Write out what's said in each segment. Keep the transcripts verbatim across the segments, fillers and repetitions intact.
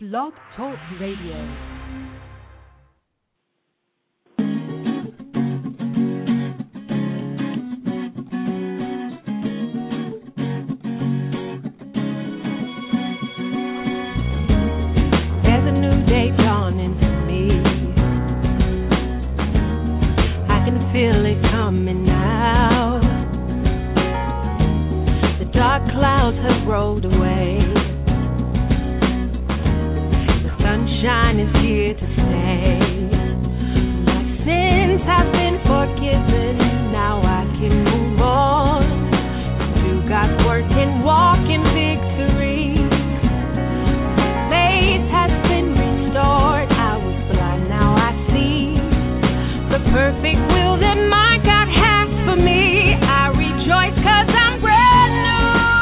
Blog Talk Radio. Clouds have rolled away. The sunshine is here to stay. My sins have been forgiven. Now I can move on. Do God's work and walk in victory. My faith has been restored. I was blind, now I see the perfect will that my God has for me. I rejoice 'cause I'm brand new.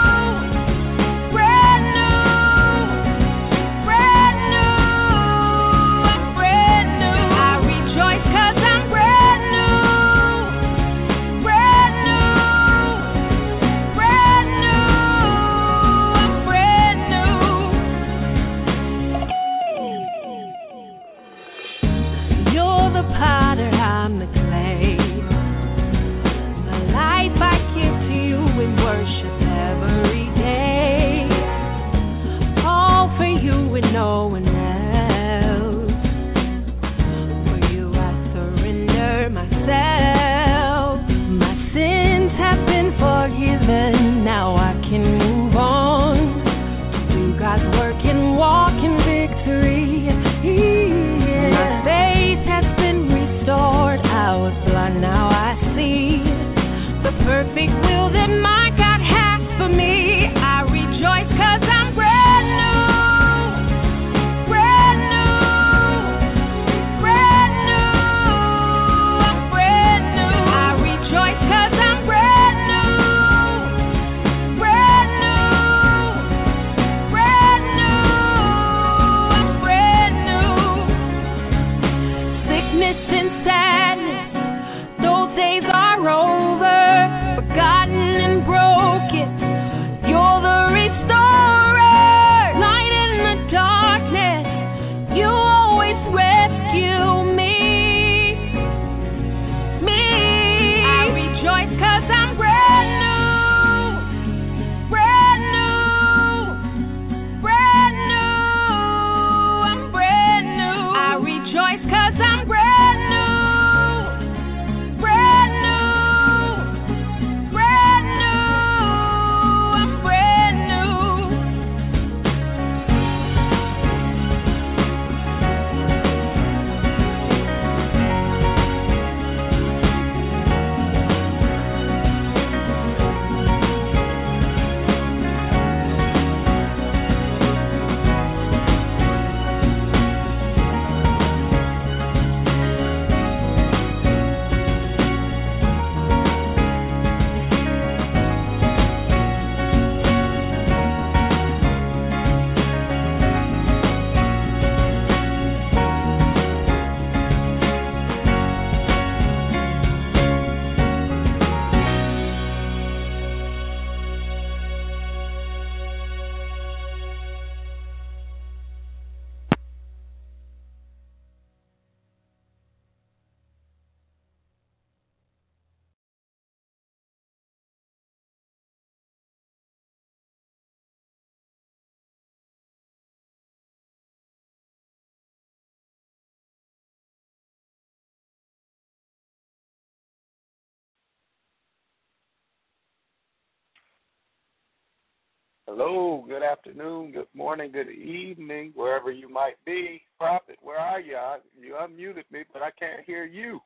Hello, good afternoon, good morning, good evening, wherever you might be. Prophet, where are you? You unmuted me, but I can't hear you.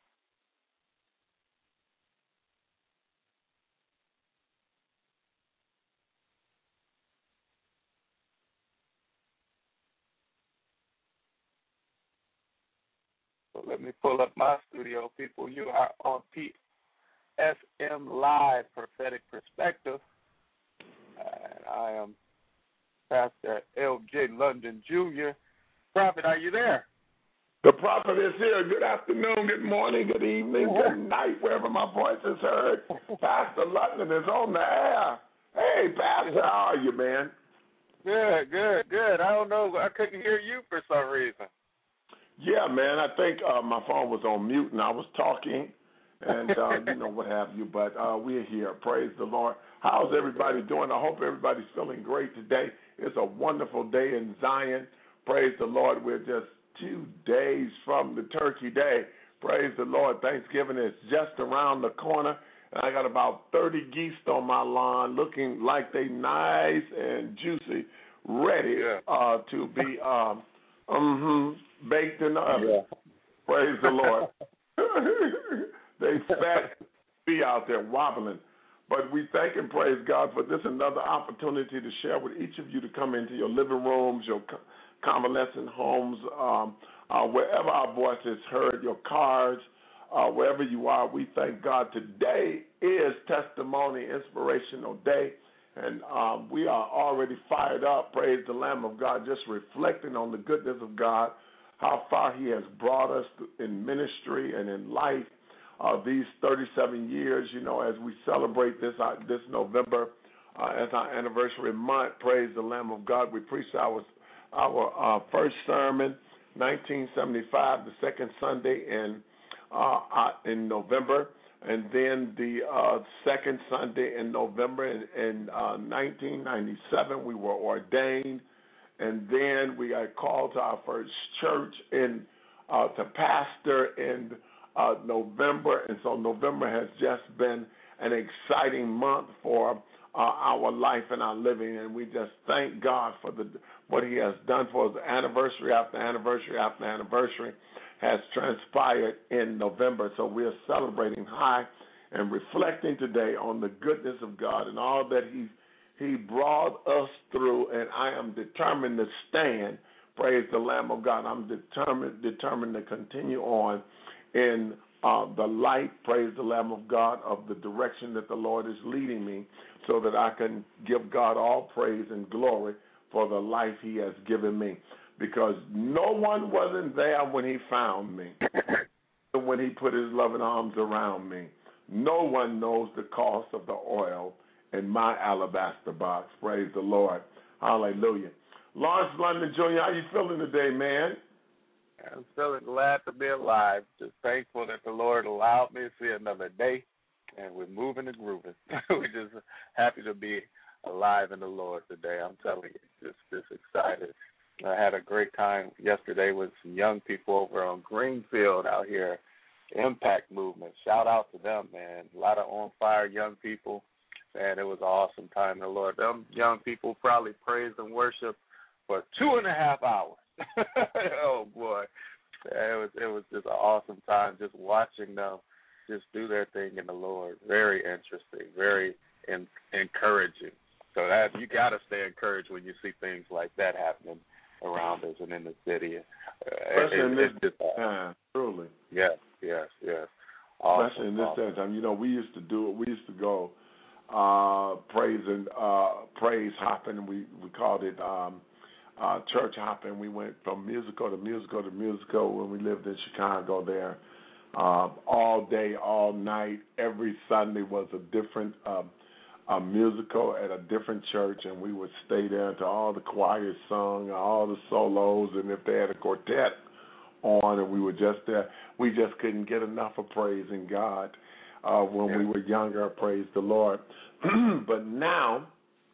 So let me pull up my studio, people. You are on P S M Live, Prophetic Perspective. And I am Pastor L J London Junior Prophet, are you there? The prophet is here. Good afternoon, good morning, good evening, good night, wherever my voice is heard. Pastor London is on the air. Hey, Pastor, how are you, man? Good, good, good. I don't know. I couldn't hear you for some reason. Yeah, man. I think uh, my phone was on mute and I was talking, and uh, you know what have you. But uh, we're here. Praise the Lord. How's everybody doing? I hope everybody's feeling great today. It's a wonderful day in Zion. Praise the Lord. We're just two days from the Turkey Day. Praise the Lord. Thanksgiving is just around the corner. And I got about thirty geese on my lawn looking like they nice and juicy, ready yeah. uh, to be um, mm-hmm, baked in the oven. Yeah. Praise the Lord. They fat be out there wobbling. But we thank and praise God for this another opportunity to share with each of you to come into your living rooms, your convalescent homes, um, uh, wherever our voice is heard, your cars, uh, wherever you are. We thank God. Today is Testimony Inspirational Day, and um, we are already fired up, praise the Lamb of God, just reflecting on the goodness of God, how far he has brought us in ministry and in life. Uh, these thirty-seven years, you know, as we celebrate this uh, this November uh, as our anniversary month, praise the Lamb of God. We preached our our uh, first sermon, nineteen seventy-five, the second Sunday in uh, uh, in November, and then the uh, second Sunday in November in, in uh, nineteen ninety-seven, we were ordained, and then we got called to our first church in uh, to pastor in Uh, November, and so November has just been an exciting month for uh, our life and our living, and we just thank God for the what he has done for us. Anniversary after anniversary after anniversary has transpired in November, so we are celebrating high and reflecting today on the goodness of God and all that he he brought us through, and I am determined to stand, praise the Lamb of God. I'm determined determined to continue on in uh, the light, praise the Lamb of God, of the direction that the Lord is leading me, so that I can give God all praise and glory for the life he has given me. Because no one wasn't there when he found me, when he put his loving arms around me. No one knows the cost of the oil in my alabaster box. Praise the Lord. Hallelujah. Lawrence London Junior, how you feeling today, man? I'm feeling glad to be alive. Just thankful that the Lord allowed me to see another day, and we're moving and grooving. We're just happy to be alive in the Lord today. I'm telling you, just just excited. I had a great time yesterday with some young people over on Greenfield out here, Impact Movement. Shout out to them, man. A lot of on fire young people, and it was an awesome time in the Lord. Them young people probably praised and worshiped for two and a half hours. Oh boy, it was it was just an awesome time just watching them just do their thing in the Lord. Very interesting, very in, encouraging. So that you got to stay encouraged when you see things like that happening around us and in the city. Especially uh, it, in this just, time, truly. Yes, yes, yes. Awesome, Especially in this awesome. time, you know, we used to do it. We used to go uh, praise and uh, praise hopping. We we called it. Um, Uh, church hopping. We went from musical to musical to musical when we lived in Chicago there. Uh, all day, all night, every Sunday was a different uh, a musical at a different church, and we would stay there until all the choirs sung, all the solos, and if they had a quartet on, and we were just there. We just couldn't get enough of praising God uh, when yeah. we were younger, praise the Lord. But now,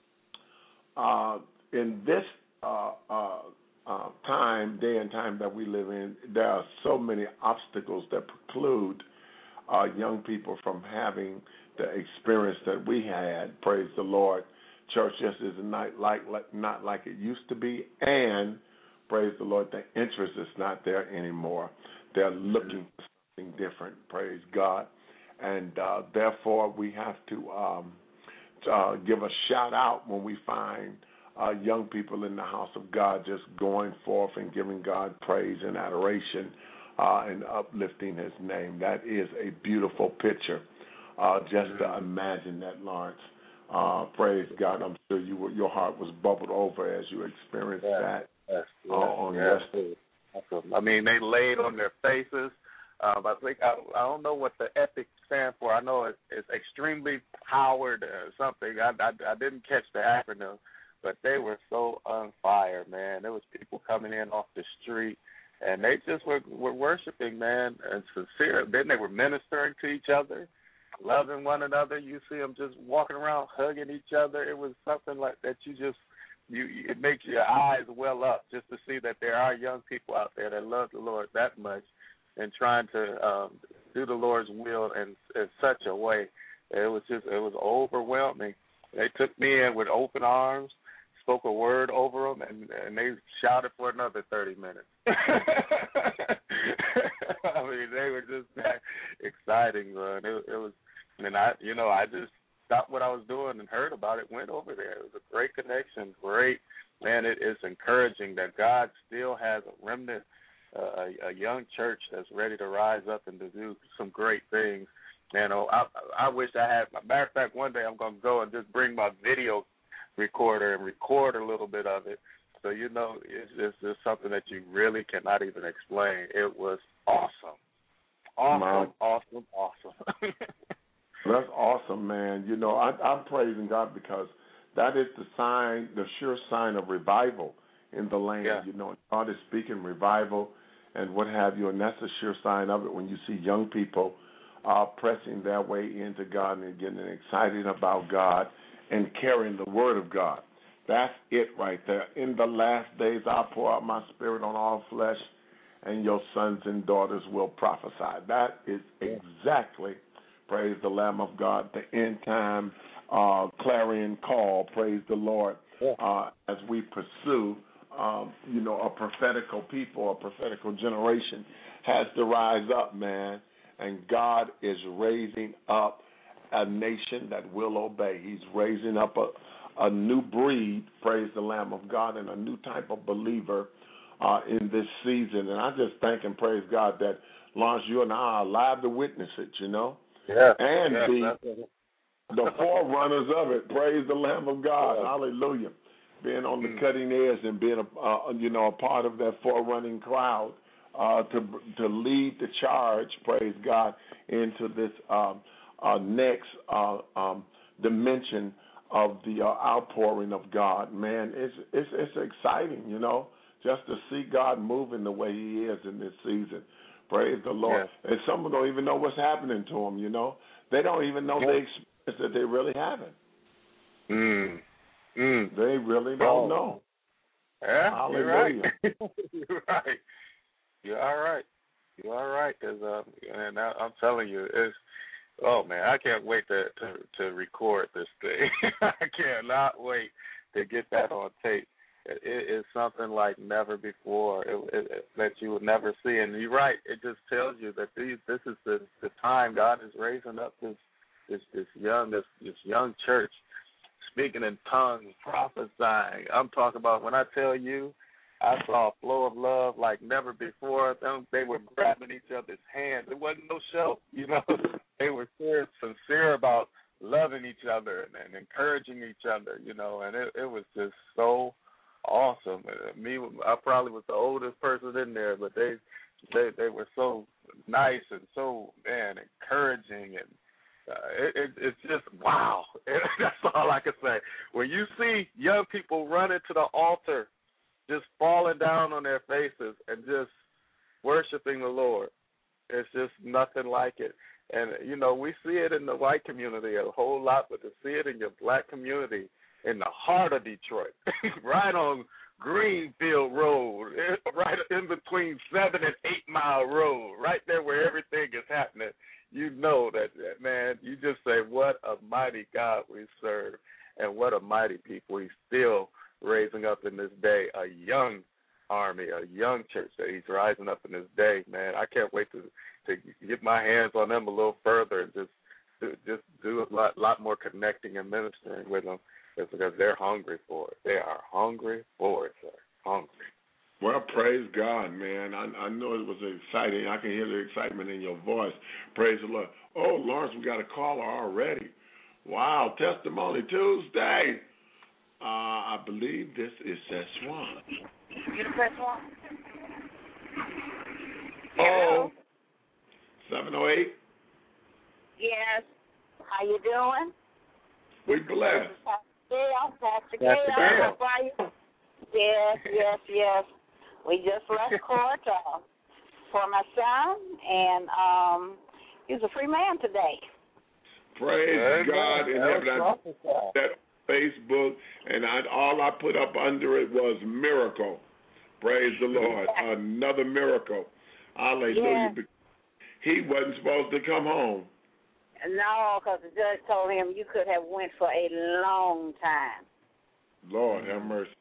uh, in this Uh, uh, uh, time, day and time that we live in, there are so many obstacles that preclude uh, young people from having the experience that we had. Praise the Lord. Church just is not like, like not like it used to be, and praise the Lord, the interest is not there anymore. They're looking for something different. Praise God, and uh, therefore we have to um, uh, give a shout out when we find Uh, young people in the house of God just going forth and giving God praise and adoration uh, and uplifting his name. That is a beautiful picture. Uh, just to imagine that, Lawrence. Uh, praise God. I'm sure you were, your heart was bubbled over as you experienced yes, that. Yes, yes, uh, on yes. yesterday. I mean, they laid on their faces. Um, I think I, I don't know what the EPIC stand for. I know it's, it's extremely powered or something. I, I, I didn't catch the acronym. but they were so on fire, man. There was people coming in off the street, and they just were, were worshiping, man, and sincere. Then they were ministering to each other, loving one another. You see them just walking around hugging each other. It was something like that. You just you it makes your eyes well up just to see that there are young people out there that love the Lord that much and trying to um, do the Lord's will in, in such a way. It was just it was overwhelming. They took me in with open arms, spoke a word over them, and, and they shouted for another thirty minutes. I mean, they were just that exciting, man. It, it was, and I, you know, I just stopped what I was doing and heard about it, went over there. It was a great connection, great, man. It is encouraging that God still has a remnant, uh, a, a young church that's ready to rise up and to do some great things. Man, oh, I, I wish I had. Matter of fact, one day I'm going to go and just bring my video recorder and record a little bit of it. So, you know, it's, it's just something that you really cannot even explain. It was awesome. Awesome, Man. awesome, awesome. That's awesome, man. You know, I, I'm praising God because that is the sign, the sure sign of revival in the land. Yeah. You know, God is speaking revival and what have you, and that's a sure sign of it when you see young people uh, pressing their way into God and getting excited about God and carrying the word of God. That's it right there. In the last days, I'll pour out my spirit on all flesh, and your sons and daughters will prophesy. That is exactly, praise the Lamb of God, the end time uh, clarion call, praise the Lord, uh, as we pursue, um, you know, a prophetical people, a prophetical generation has to rise up, man, and God is raising up a nation that will obey. He's raising up a, a new breed, praise the Lamb of God, and a new type of believer uh, in this season. And I just thank and praise God that, Lawrence, you and I are alive to witness it, you know, yeah, and yeah, be definitely. the forerunners of it. Praise the Lamb of God. Yeah. Hallelujah. Being on the mm. cutting edge and being, a, uh, you know, a part of that forerunning crowd uh, to to lead the charge, praise God, into this um, uh, next uh, um, dimension of the uh, outpouring of God. Man, it's, it's it's exciting, you know, just to see God moving the way He is in this season. Praise the Lord. Yeah. And some don't even know what's happening to them, you know. They don't even know yeah. the experience that they really having. Mm. Mm. They really don't oh. know. Yeah, Hallelujah. you're right. You're right. You're all right. You're all right. Cause, uh, and I, I'm telling you, it's, oh, man, I can't wait to, to, to record this thing. I cannot wait to get that on tape. It, it is something like never before it, it, it, that you would never see. And you're right. It just tells you that these, this is the, the time God is raising up this this this young this, this young church, speaking in tongues, prophesying. I'm talking about when I tell you, I saw a flow of love like never before. They were grabbing each other's hands. It wasn't no show, you know. They were sincere, sincere about loving each other and, and encouraging each other, you know. And it, it was just so awesome. Me, I probably was the oldest person in there, but they, they, they were so nice and so man encouraging, and uh, it, it, it's just wow. That's all I can say. When you see young people running to the altar, just falling down on their faces and just worshiping the Lord, it's just nothing like it. And, you know, we see it in the white community a whole lot, but to see it in your black community in the heart of Detroit, right on Greenfield Road, right in between seven and eight Mile Road, right there where everything is happening, you know that, man, you just say, what a mighty God we serve and what a mighty people. He's still raising up in this day a young army, a young church that he's rising up in this day, man. I can't wait to to get my hands on them a little further and just do, just do a lot, lot more connecting and ministering with them because they're hungry for it. They are hungry for it, sir. Hungry. Well, praise God, man. I, I know it was exciting. I can hear the excitement in your voice. Praise the Lord. Oh, Lawrence, we got a caller already. Wow, Testimony Tuesday. Uh, I believe this is Seswan. You the press one? Oh, seven oh eight. Yes. How you doing? We blessed. Gail, Pastor Gail. Gail, how are you? Yes, yes, yes. We just left court uh, for my son, and um, he's a free man today. Praise Amen. God in That heaven. was I that Facebook, and I, all I put up under it was miracle. Praise the Lord. Another miracle. Hallelujah. Yes. He wasn't supposed to come home. No, because the judge told him you could have went for a long time. Lord have mercy.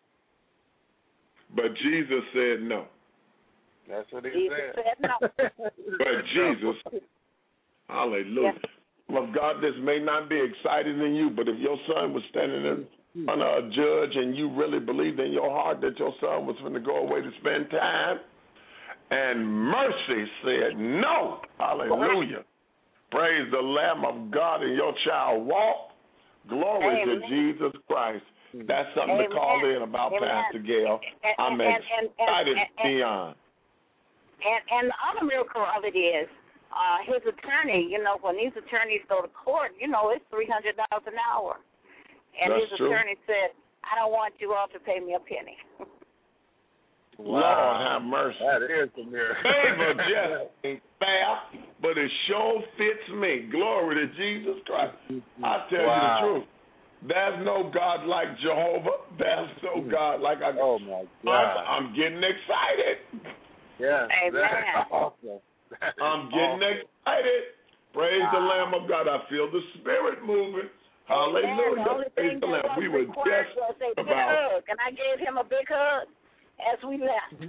But Jesus said no. That's what he Jesus said. said no. But Jesus, hallelujah. Yes. Well, God, this may not be exciting in you, but if your son was standing in front of a judge and you really believed in your heart that your son was going to go away to spend time, and mercy said no, hallelujah. Praise the Lamb of God, and your child walk. Glory Amen. to Jesus Christ. That's something Amen. to call in about, Amen. Pastor Gail. And, I'm and, and, excited and, and, beyond. And, and the other miracle of it is, uh, his attorney, you know, when these attorneys go to court, you know, it's three hundred dollars an hour. And That's his true. attorney said, I don't want you all to pay me a penny. Wow. Lord have mercy. That is a miracle. Favor just ain't fair, but it sure fits me. Glory to Jesus Christ. I tell Wow. you the truth. There's no God like Jehovah. There's no God like I. Oh my God! I'm, I'm getting excited. Yeah. Amen. That's awesome. That is I'm getting awesome. excited. Praise Wow. the Lamb of God. I feel the Spirit moving. Hallelujah. The only Praise thing the that Lamb. was We were required just was a big about. hug, and I gave him a big hug as we left.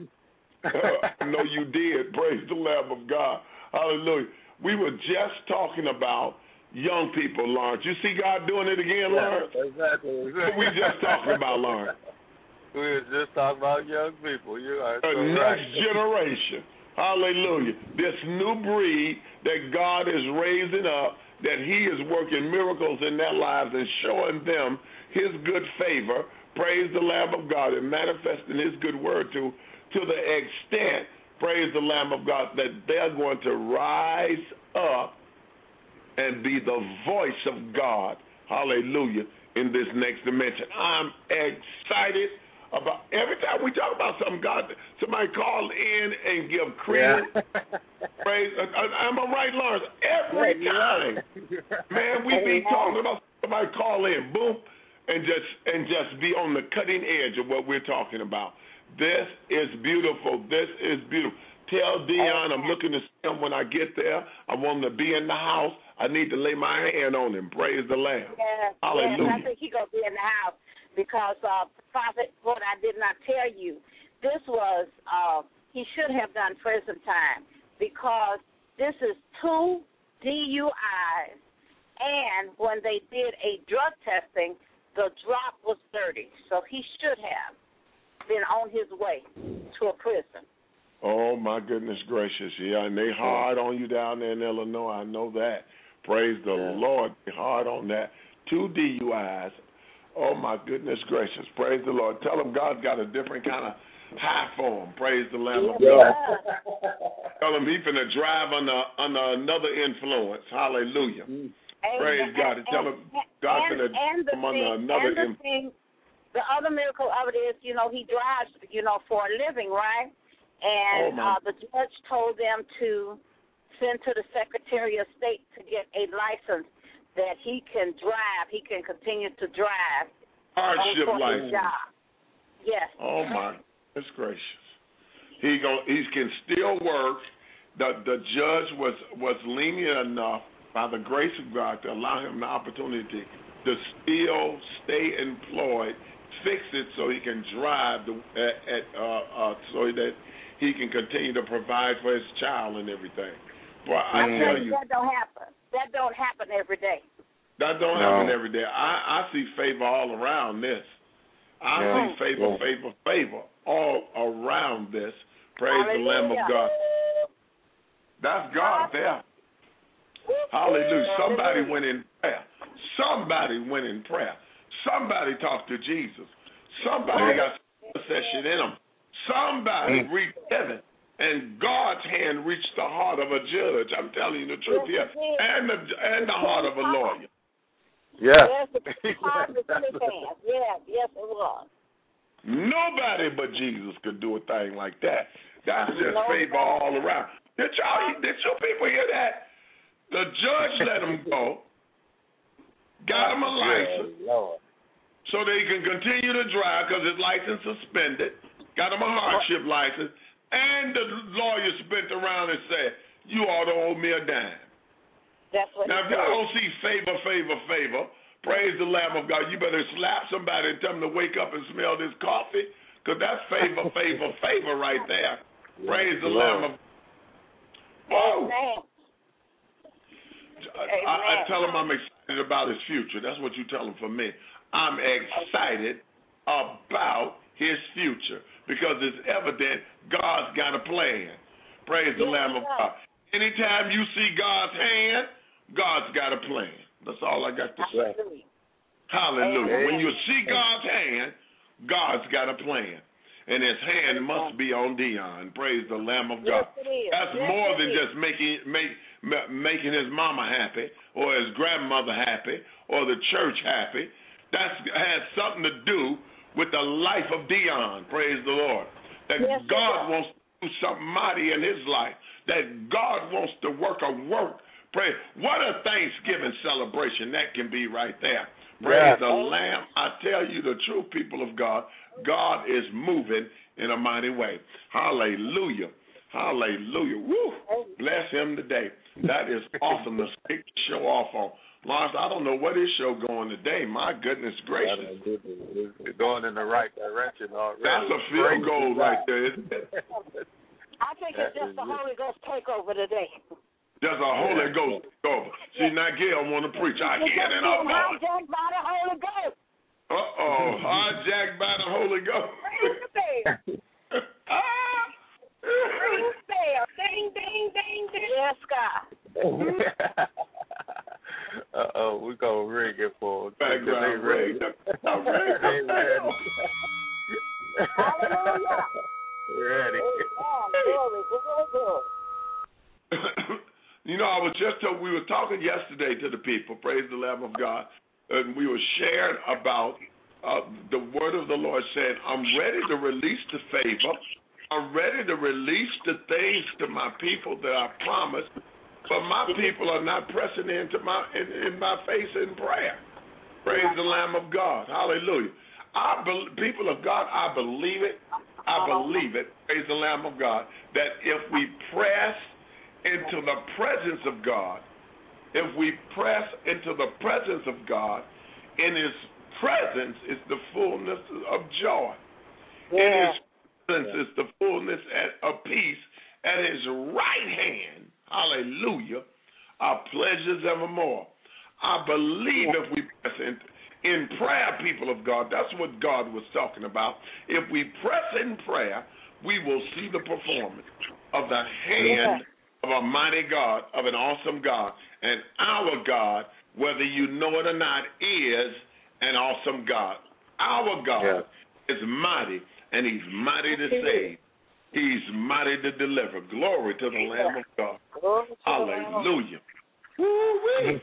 I know you did. Praise the Lamb of God. Hallelujah. We were just talking about young people, Lawrence. You see God doing it again, Yeah, Lawrence? exactly. exactly. What we just talking about, Lawrence? We were just talking about young people. You are The so next right. generation. Hallelujah. This new breed that God is raising up, that he is working miracles in their lives and showing them his good favor. Praise the Lamb of God, and manifesting his good word to, to the extent, praise the Lamb of God, that they're going to rise up and be the voice of God, hallelujah, in this next dimension. I'm excited about every time we talk about something, God, somebody call in and give credence. Yeah. Praise. Am I right, Lawrence? Every Yeah, time, right. man, we be talking about somebody call in, boom, and just and just be on the cutting edge of what we're talking about. This is beautiful. This is beautiful. Tell Dion I'm looking to see him when I get there. I want him to be in the house. I need to lay my hand on him. Praise the Lamb. Yes, Hallelujah. yes, I think he's going to be in the house because, uh, Prophet, what I did not tell you, this was, uh, he should have done prison time because this is two D U Is, and when they did a drug testing, the drop was thirty, so he should have been on his way to a prison. Oh, my goodness gracious. Yeah, and they hard on you down there in Illinois. I know that. Praise the Yeah. Lord. They hard on that. Two D U Is. Oh, my goodness gracious. Praise the Lord. Tell them God's got a different kind of high for him. Praise the Lamb of Yeah. God. Tell him he's finna drive under, under another influence. Hallelujah. And, Praise and, God. And tell him God's and, finna and the come under thing, another and the influence. thing, the other miracle of it is, you know, he drives, you know, for a living, right? And Oh, uh, the judge told them to send to the Secretary of State to get a license that he can drive, he can continue to drive. Hardship on his license. job. Yes. Oh, my goodness gracious. He go, he can still work. The the judge was, was lenient enough by the grace of God to allow him the opportunity to still stay employed, fix it so he can drive the, at, at uh, uh, so that he can continue to provide for his child and everything. Boy, I I tell you, that don't happen. That don't happen every day. that don't No. happen every day. I, I see favor all around this. I Yeah. see favor, Yeah. favor, favor all around this. Praise the Hallelujah. Lamb of God. That's God there. Hallelujah. Somebody went in prayer. Somebody went in prayer. Somebody talked to Jesus. Somebody got session in them. Somebody Mm. reached heaven, and God's hand reached the heart of a judge. I'm telling you the truth here, and the and the heart of a lawyer. Yeah. Yes, it was hard to shake hands. Yes, yes, it was. Nobody but Jesus could do a thing like that. That's just Nobody. favor all around. Did y'all, did your people hear that? The judge let him go, got him a license, Lord. so that he can continue to drive because his license suspended, got him a hardship license, and the lawyer spent around and said, you ought to owe me a dime. That's what Now, if y'all don't see favor, favor, favor, praise the Lamb of God, you better slap somebody and tell them to wake up and smell this coffee, because that's favor, favor, favor right there. Praise the Lamb of God. Whoa. Amen. I, I tell him I'm excited about his future. That's what you tell him for me. I'm excited about his future because it's evident God's got a plan. Praise the Lamb of God. Anytime you see God's hand, God's got a plan. That's all I got to say. Hallelujah. When you see God's hand, God's got a plan. And his hand must be on Dion. Praise the Lamb of God. That's more than just making make, making his mama happy or his grandmother happy or the church happy. That has something to do with the life of Dion. Praise the Lord. That yes, God wants to do something mighty in his life. That God wants to work a work. Praise. What a Thanksgiving celebration that can be right there. Praise yeah. the Lamb. I tell you the true people of God, God is moving in a mighty way. Hallelujah. Hallelujah. Woo. Bless him today. That is awesome to kick the show off on. Lawrence, I don't know what his show going today. My goodness gracious. It's going in the right direction already. That's a field goal right there, isn't it? I think it's just the Holy Ghost takeover today. Just a Holy Ghost takeover. See, now Gail want to preach. I can't and I'm not. Hijacked by the Holy Ghost. Uh-oh. Hijacked by the Holy Ghost. Ring the bell. Ring the bell. Ding, ding, ding, ding. Yes, God. Uh-oh. We're going to ring it for background ring. Hallelujah. Ready. Glory, glory, glory. You know, I was just told, we were talking yesterday to the people, praise the Lamb of God, and we were sharing about uh, the word of the Lord saying, I'm ready to release the favor. I'm ready to release the things to my people that I promised, but my people are not pressing into my in, in my face in prayer. Praise the Lamb of God. Hallelujah. I be, people of God, I believe it. I believe it. Praise the Lamb of God. That if we press into the presence of God, if we press into the presence of God, in his presence is the fullness of joy. Yeah. In his presence is the fullness of peace. At his right hand, hallelujah, are pleasures evermore. I believe if we press into in prayer, people of God, that's what God was talking about. If we press in prayer, we will see the performance of the hand yeah. of a mighty God, of an awesome God. And our God, whether you know it or not, is an awesome God. Our God yeah. is mighty, and he's mighty to save. He's mighty to deliver. Glory to the Lamb of God. Hallelujah. Woo-wee.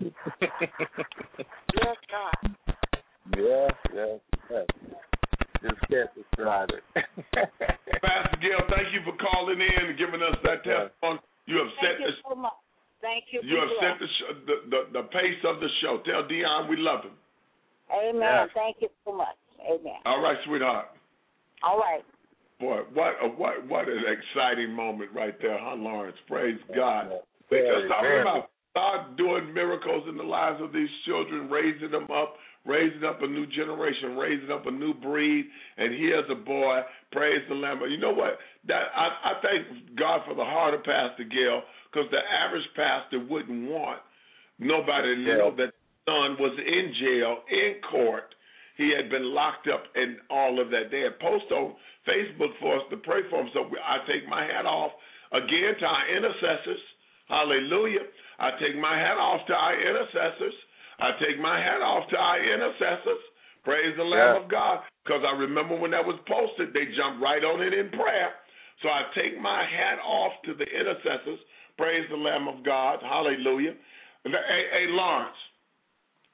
Yes, God. Yes, yes, yes. Just can't describe it. Pastor Gail, thank you for calling in and giving us that testimony. You have set thank you the, so much. Thank you. You have set the, show, the, the the pace of the show. Tell Dion we love him. Amen. Yeah. Thank you so much. Amen. All right, sweetheart. All right. Boy, what a, what what an exciting moment right there, huh, Lawrence? Praise God. Because talking about God doing miracles in the lives of these children, raising them up, raising up a new generation, raising up a new breed. And here's a boy, praise the Lamb. You know what? That I, I thank God for the heart of Pastor Gail, because the average pastor wouldn't want nobody to yeah. know that son was in jail, in court. He had been locked up and all of that. They had posted on Facebook for us to pray for him. So I take my hat off again to our intercessors. Hallelujah. I take my hat off to our intercessors. I take my hat off to our intercessors. Praise the Lamb yeah. of God. Because I remember when that was posted, they jumped right on it in prayer. So I take my hat off to the intercessors. Praise the Lamb of God. Hallelujah. Hey, hey Lawrence,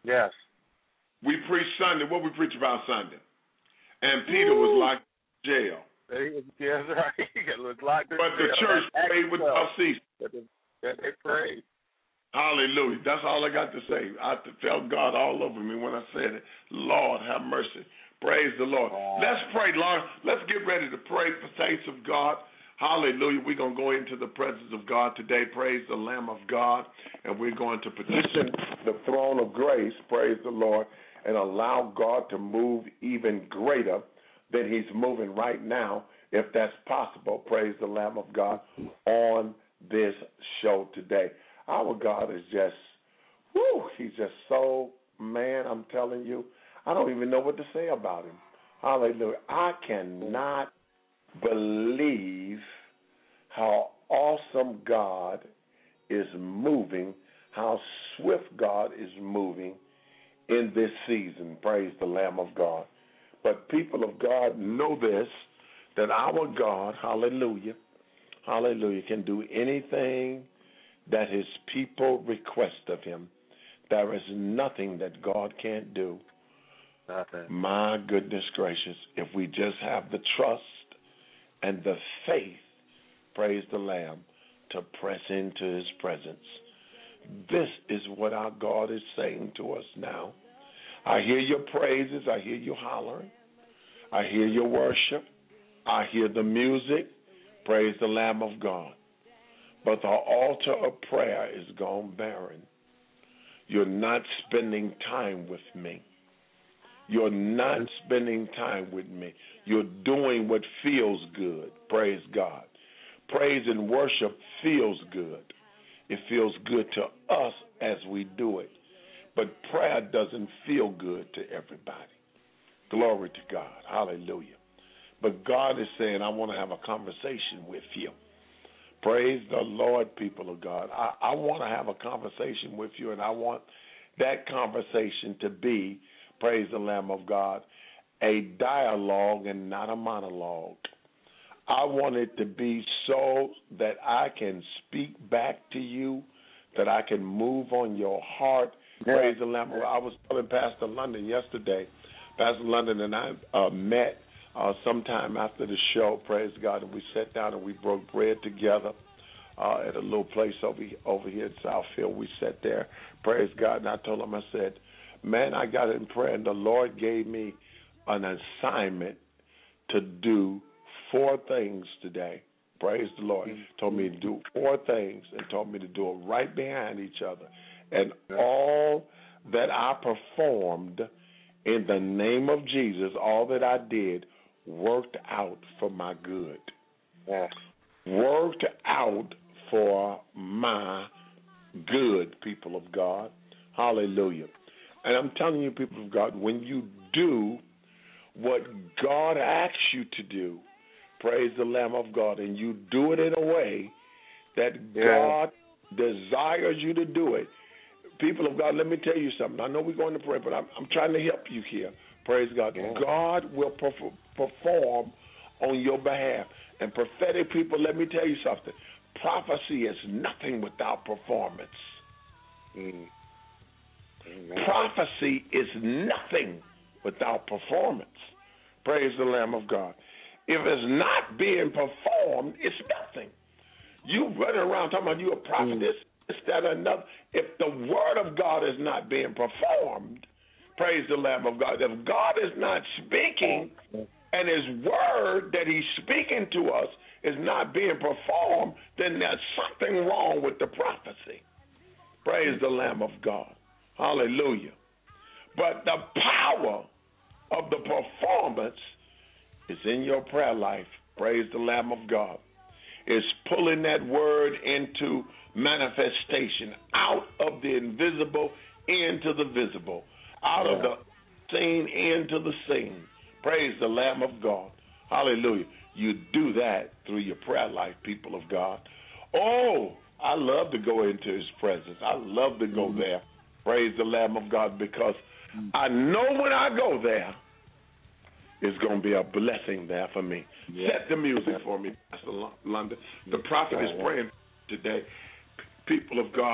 Yes. We preach Sunday. What we preach about Sunday? And Peter was locked in jail. Yes, right. He was locked in but jail. the church prayed without ceasing. That they prayed. Hallelujah. That's all I got to say. I felt God all over me when I said it. Lord, have mercy. Praise the Lord. Wow. Let's pray, Lord. Let's get ready to pray for saints of God. Hallelujah. We're going to go into the presence of God today. Praise the Lamb of God. And we're going to petition the throne of grace. Praise the Lord. And allow God to move even greater than he's moving right now, if that's possible. Praise the Lamb of God on this show today. Our God is just, whoo, he's just so, man, I'm telling you, I don't even know what to say about him. Hallelujah. I cannot believe how awesome God is moving, how swift God is moving in this season. Praise the Lamb of God. But people of God, know this, that our God, hallelujah, hallelujah, can do anything that his people request of him. There is nothing that God can't do. Nothing. My goodness gracious, if we just have the trust and the faith, praise the Lamb, to press into his presence. This is what our God is saying to us now. I hear your praises. I hear you hollering. I hear your worship. I hear the music. Praise the Lamb of God. But the altar of prayer is gone barren. You're not spending time with me. You're not spending time with me. You're doing what feels good. Praise God. Praise and worship feels good. It feels good to us as we do it. But prayer doesn't feel good to everybody. Glory to God. Hallelujah. But God is saying, I want to have a conversation with you. Praise the Lord, people of God. I, I want to have a conversation with you, and I want that conversation to be, praise the Lamb of God, a dialogue and not a monologue. I want it to be so that I can speak back to you, that I can move on your heart. Yeah. Praise the Lamb. I was telling Pastor London yesterday, Pastor London and I uh, met uh, sometime after the show, praise God, and we sat down and we broke bread together uh, at a little place over, over here in Southfield. We sat there, praise God, and I told him, I said, man, I got in prayer, and the Lord gave me an assignment to do four things today. Praise the Lord. Mm-hmm. Told me to do four things and told me to do it right behind each other. And all that I performed in the name of Jesus, all that I did, worked out for my good. Yeah. Worked out for my good, people of God. Hallelujah. And I'm telling you, people of God, when you do what God asks you to do, praise the Lamb of God, and you do it in a way that yeah. God desires you to do it. People of God, let me tell you something. I know we're going to pray, but I'm, I'm trying to help you here. Praise God. Yeah. God will perf- perform on your behalf. And prophetic people, let me tell you something. Prophecy is nothing without performance. Mm. Prophecy is nothing without performance. Praise the Lamb of God. If it's not being performed, it's nothing. You running around talking about you a prophet, this, this, that, or another. If the word of God is not being performed, praise the Lamb of God. If God is not speaking and his word that he's speaking to us is not being performed, then there's something wrong with the prophecy. Praise the Lamb of God. Hallelujah. But the power of the performance is in your prayer life. Praise the Lamb of God. It's pulling that word into manifestation, out of the invisible into the visible, out yeah. of the seen into the seen. Praise the Lamb of God. Hallelujah. You do that through your prayer life, people of God. Oh, I love to go into his presence. I love to go mm-hmm. there. Praise the Lamb of God, because I know when I go there, it's going to be a blessing there for me. Yeah. Set the music for me, Pastor London. The prophet is praying today. People of God,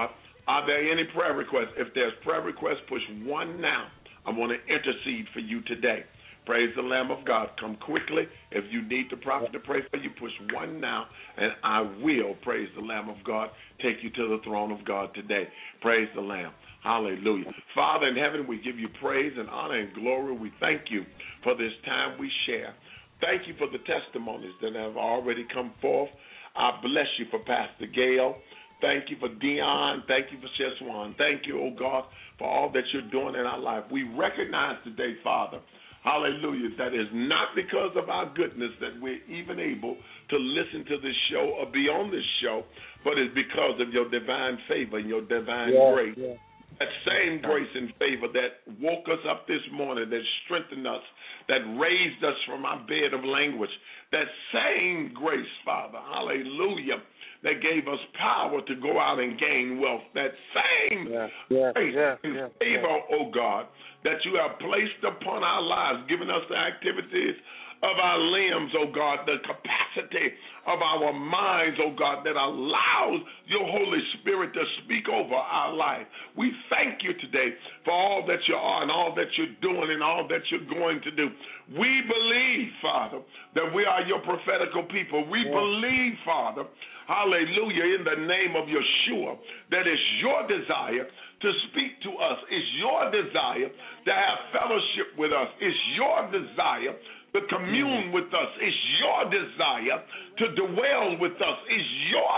Are there any prayer requests? If there's prayer requests, push one now. I want to intercede for you today. Praise the Lamb of God. Come quickly. If you need the prophet to pray for you, push one now, and I will, praise the Lamb of God, take you to the throne of God today. Praise the Lamb. Hallelujah. Father in heaven, we give you praise and honor and glory. We thank you for this time we share. Thank you for the testimonies that have already come forth. I bless you for Pastor Gail. Thank you for Dion. Thank you for Sheswan. Thank you, oh God, for all that you're doing in our life. We recognize today, Father, hallelujah, that is not because of our goodness that we're even able to listen to this show or be on this show, but it's because of your divine favor and your divine yeah, grace. Yeah. That same grace and favor that woke us up this morning, that strengthened us, that raised us from our bed of language, that same grace, Father, hallelujah, that gave us power to go out and gain wealth, that same yeah, yeah, grace yeah, and yeah, favor, yeah. oh God, that you have placed upon our lives, giving us the activities of our limbs, oh God, the capacity of our minds, oh God, that allows your Holy Spirit to speak over our life. We thank you today for all that you are and all that you're doing and all that you're going to do. We believe, Father, that we are your prophetical people. We yeah. believe, Father, hallelujah, in the name of Yeshua, that it's your desire to speak to us. It's your desire to have fellowship with us. It's your desire to commune with us. It's your desire to dwell with us. It's your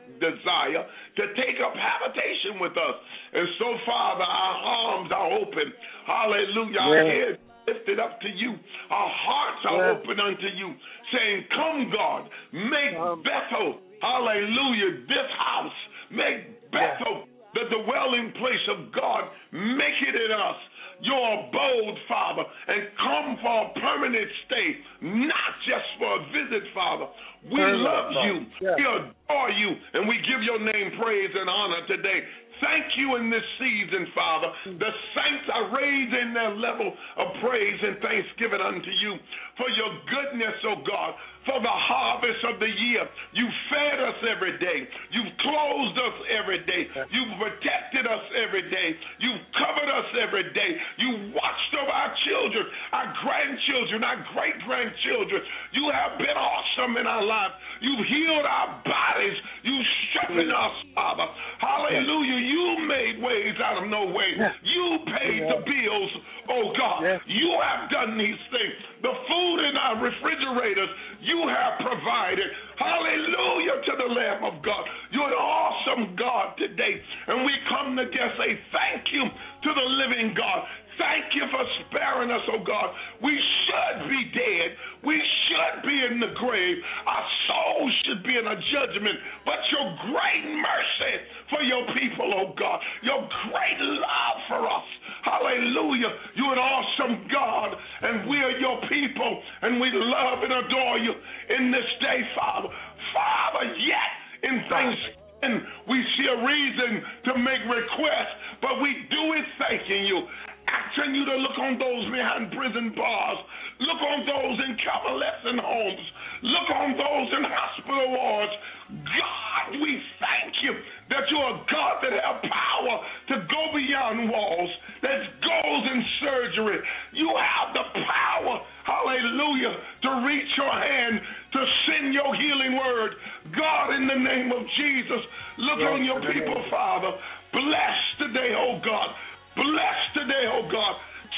desire to take up habitation with us. And so, Father, our arms are open. Hallelujah. Yeah. Our heads lifted up to you. Our hearts are yeah. open unto you, saying, come, God, make um, Bethel, hallelujah, this house, make Bethel yeah. the dwelling place of God. Make it in us your abode, Father, and come for a permanent stay, not just for a visit, Father. We Turn love up, you, yeah. we adore you, and we give your name praise and honor today. Thank you in this season, Father. The saints are raising their level of praise and thanksgiving unto you for your goodness, oh God, for the harvest of the year. You fed us every day. You've clothed us every day. You've protected us every day. You've covered us every day. You watched over our children, our grandchildren, our great-grandchildren. You have been awesome in our lives. You've healed our bodies. You've strengthened us, Father. Hallelujah. You made ways out of no way. You paid the bills, oh God. You have done these things. The food in our refrigerators, you have provided. Hallelujah to the Lamb of God. You're an awesome God today. And we come to just say thank you to the living God. Thank you for sparing us, oh God. We should be dead. We should be in the grave. Our souls should be in a judgment. But your great mercy for your people, oh God. Your great love for us. Hallelujah. You're an awesome God. And we are your people. And we love and adore you in this day, Father. Father, yet in thanksgiving we see a reason to make requests. But we do it thanking you. Asking you to look on those behind prison bars. Look on those in convalescent homes. Look on those in hospital wards. God, we thank you that you're a God that has power to go beyond walls, that goes in surgery. You have the power, hallelujah, to reach your hand, to send your healing word. God, in the name of Jesus, look yes, on your people, Father. Bless today, oh God. Bless today, oh God.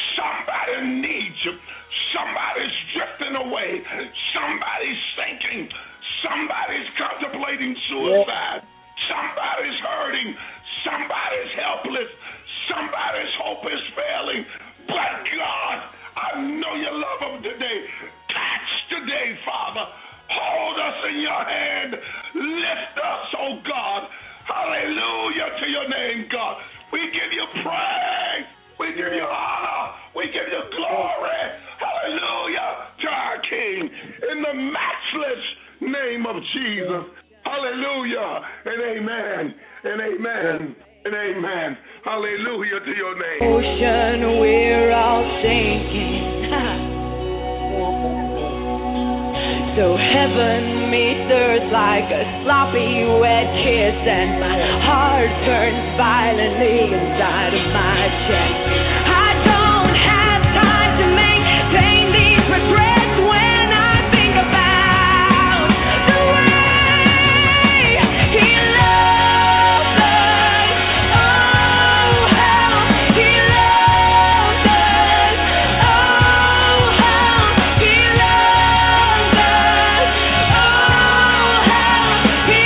Somebody needs you. Somebody's drifting away. Somebody's sinking. Somebody's contemplating suicide. Somebody's hurting. Somebody's helpless. Somebody's hope is failing. But God, I know you love them today. Catch today, Father. Hold us in your hand. Lift us, oh God. Hallelujah to your name, God. We give you praise. We give you honor. We give you glory. Hallelujah to our King. In the matchless name of Jesus. Hallelujah and amen and amen and amen. Hallelujah to your name. Ocean, we're all sinking. So heaven meets earth like a sloppy wet kiss, and my heart turns violently inside of my chest. I don't have time to maintain these regrets when I think about the way he loves us. Oh, how he loves us. Oh, how he loves us. Oh, how he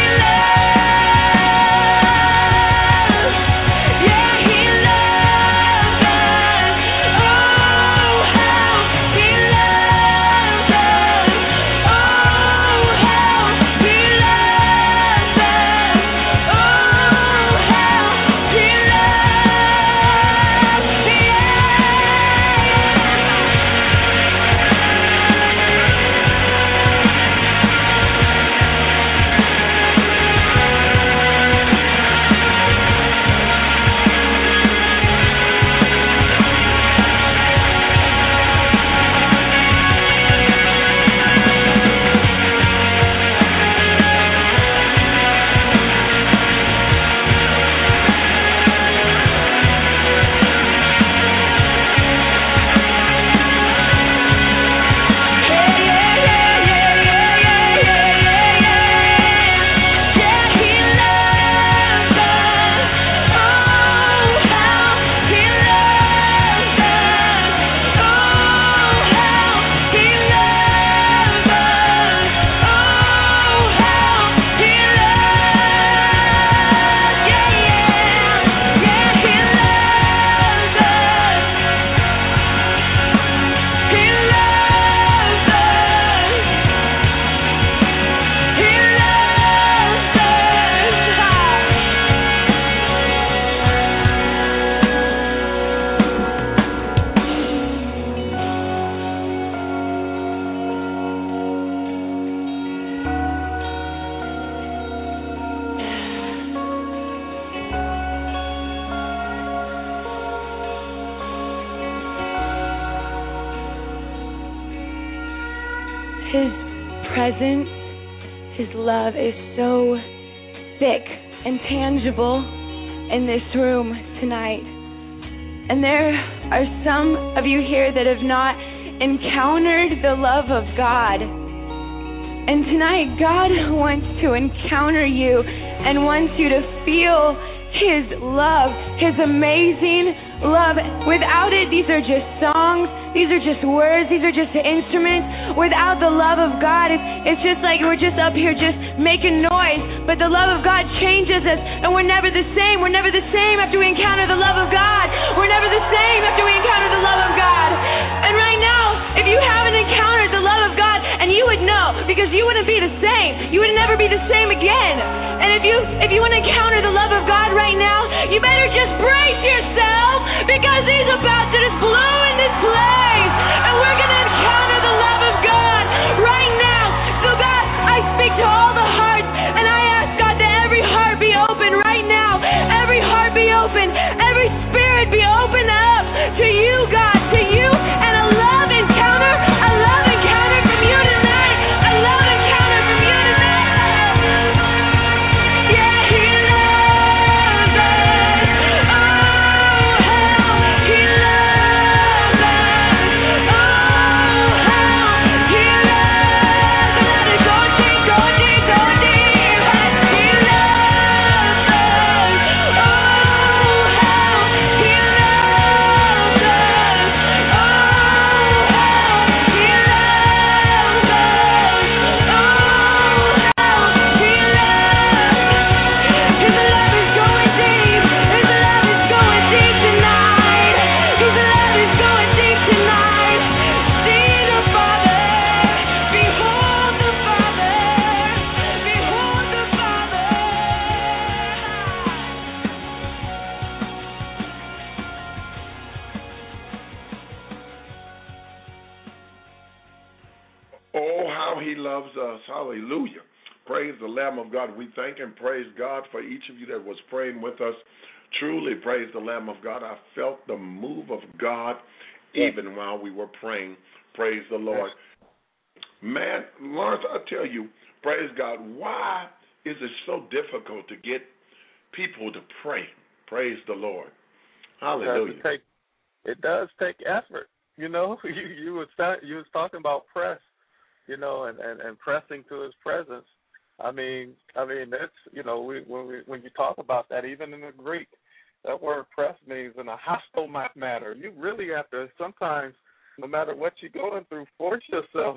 loves. Yeah, he loves us. Oh, how he loves us. Oh, how he loves us. Oh, how he His presence, His love is so thick and tangible in this room tonight. And there are some of you here that have not encountered the love of God. And tonight, God wants to encounter you and wants you to feel His love, His amazing love. Without it, these are just songs. These are just words. These are just instruments. Without the love of God, it's, it's just like we're just up here just making noise. But the love of God changes us, and we're never the same. We're never the same after we encounter the love of God. We're never the same after we encounter the love of God. And right now, if you haven't encountered the love of God, and you would know, because you wouldn't be the same. You would never be the same again. And if you if you want to encounter the love of God right now, you better just brace yourself, because He's about to just blow in this place, and we're going to encounter the love of God right now. So God, I speak to all the hearts, and I ask God that every heart be open right now. Every heart be open. Every spirit be open up to you, God, to you, and a love encounter, a love encounter from you tonight. A love encounter from you tonight. Yeah, He loves us. Oh, how He loves us. Oh, how He loves us. Let it go deep, go deep, go deep. He loves us. Oh, how He loves us. Oh, how He loves us. Oh, how He loves. His love is going deep. His love is going deep tonight. His love is going deep tonight. See the Father. Behold the Father. Behold the Father. Oh, how He loves us. Hallelujah. Praise the Lamb of God. We thank and praise God for each of you that was praying with us. Truly, praise the Lamb of God. I felt the move of God even while we were praying. Praise the Lord. Man, Lawrence, I tell you, praise God, why is it so difficult to get people to pray? Praise the Lord. Hallelujah. It, take, it does take effort. You know, you, you, was, you was talking about press, you know, and, and, and pressing to his presence. I mean, I mean, that's, you know, we, when we, when you talk about that, even in the Greek, that word press means in a hostile manner. You really have to sometimes, no matter what you're going through, force yourself,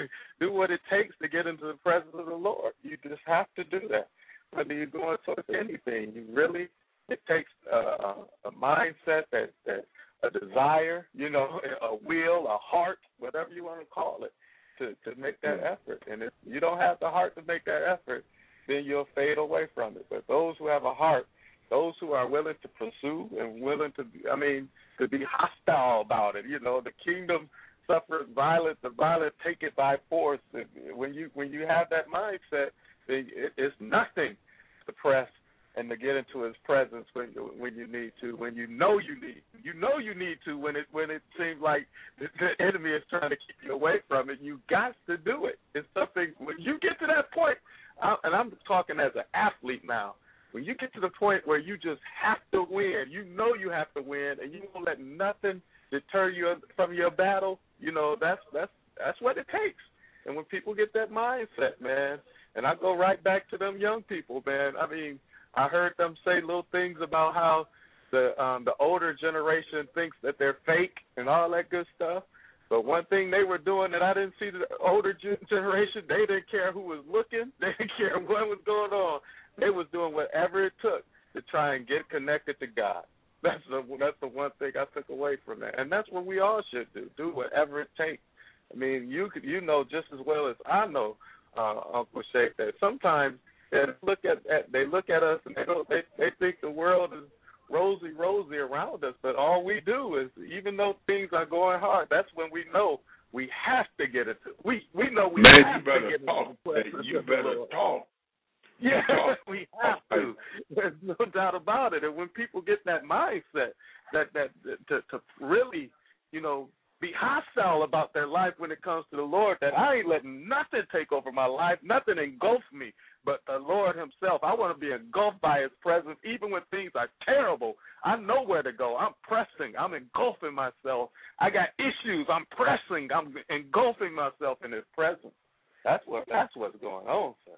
do what it takes to get into the presence of the Lord. You just have to do that. Whether you're going towards anything, you really, it takes a, a mindset, that, that a desire, you know, a will, a heart, whatever you want to call it, to, to make that effort. And if you don't have the heart to make that effort, then you'll fade away from it. But those who have a heart, those who are willing to pursue and willing to, I mean, to be hostile about it. You know, the kingdom suffers violence, the violent take it by force. When you when you have that mindset, then it, it's nothing to press and to get into his presence when you, when you need to, when you know you need, you know you need to, when it when it seems like the, the enemy is trying to keep you away from it. You got to do it. It's something when you get to that point, I, and I'm talking as an athlete now. When you get to the point where you just have to win, you know you have to win, and you won't let nothing deter you from your battle, you know, that's that's that's what it takes. And when people get that mindset, man, and I go right back to them young people, man, I mean, I heard them say little things about how the um, the older generation thinks that they're fake and all that good stuff. But one thing they were doing that I didn't see the older generation, they didn't care who was looking. They didn't care what was going on. They was doing whatever it took to try and get connected to God. That's the that's the one thing I took away from that, and that's what we all should do. Do whatever it takes. I mean, you could, you know just as well as I know, uh, Uncle Sheikh, that sometimes they look at, at they look at us and they don't they they think the world is rosy rosy around us, but all we do is, even though things are going hard, that's when we know we have to get it. We we know we Man, have you better to get talk. it. You better talk. Yeah, we have to. There's no doubt about it. And when people get that mindset, that that to, to really, you know, be hostile about their life when it comes to the Lord, that I ain't letting nothing take over my life, nothing engulf me, but the Lord himself. I want to be engulfed by his presence, even when things are terrible. I know where to go. I'm pressing. I'm engulfing myself. I got issues. I'm pressing. I'm engulfing myself in his presence. That's what. That's what's going on, sir.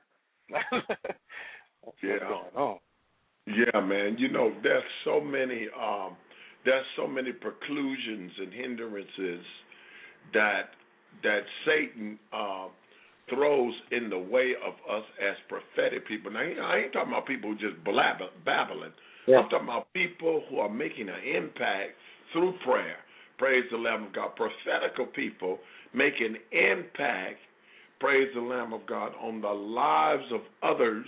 That's yeah. what's going on. Yeah, man. You know, there's so many um, there's so many preclusions and hindrances that that Satan uh, throws in the way of us as prophetic people. Now, I ain't talking about people who just blabber, babbling. Yeah. I'm talking about people who are making an impact through prayer. Praise the Lamb of God. Prophetical people make an impact, praise the Lamb of God, on the lives of others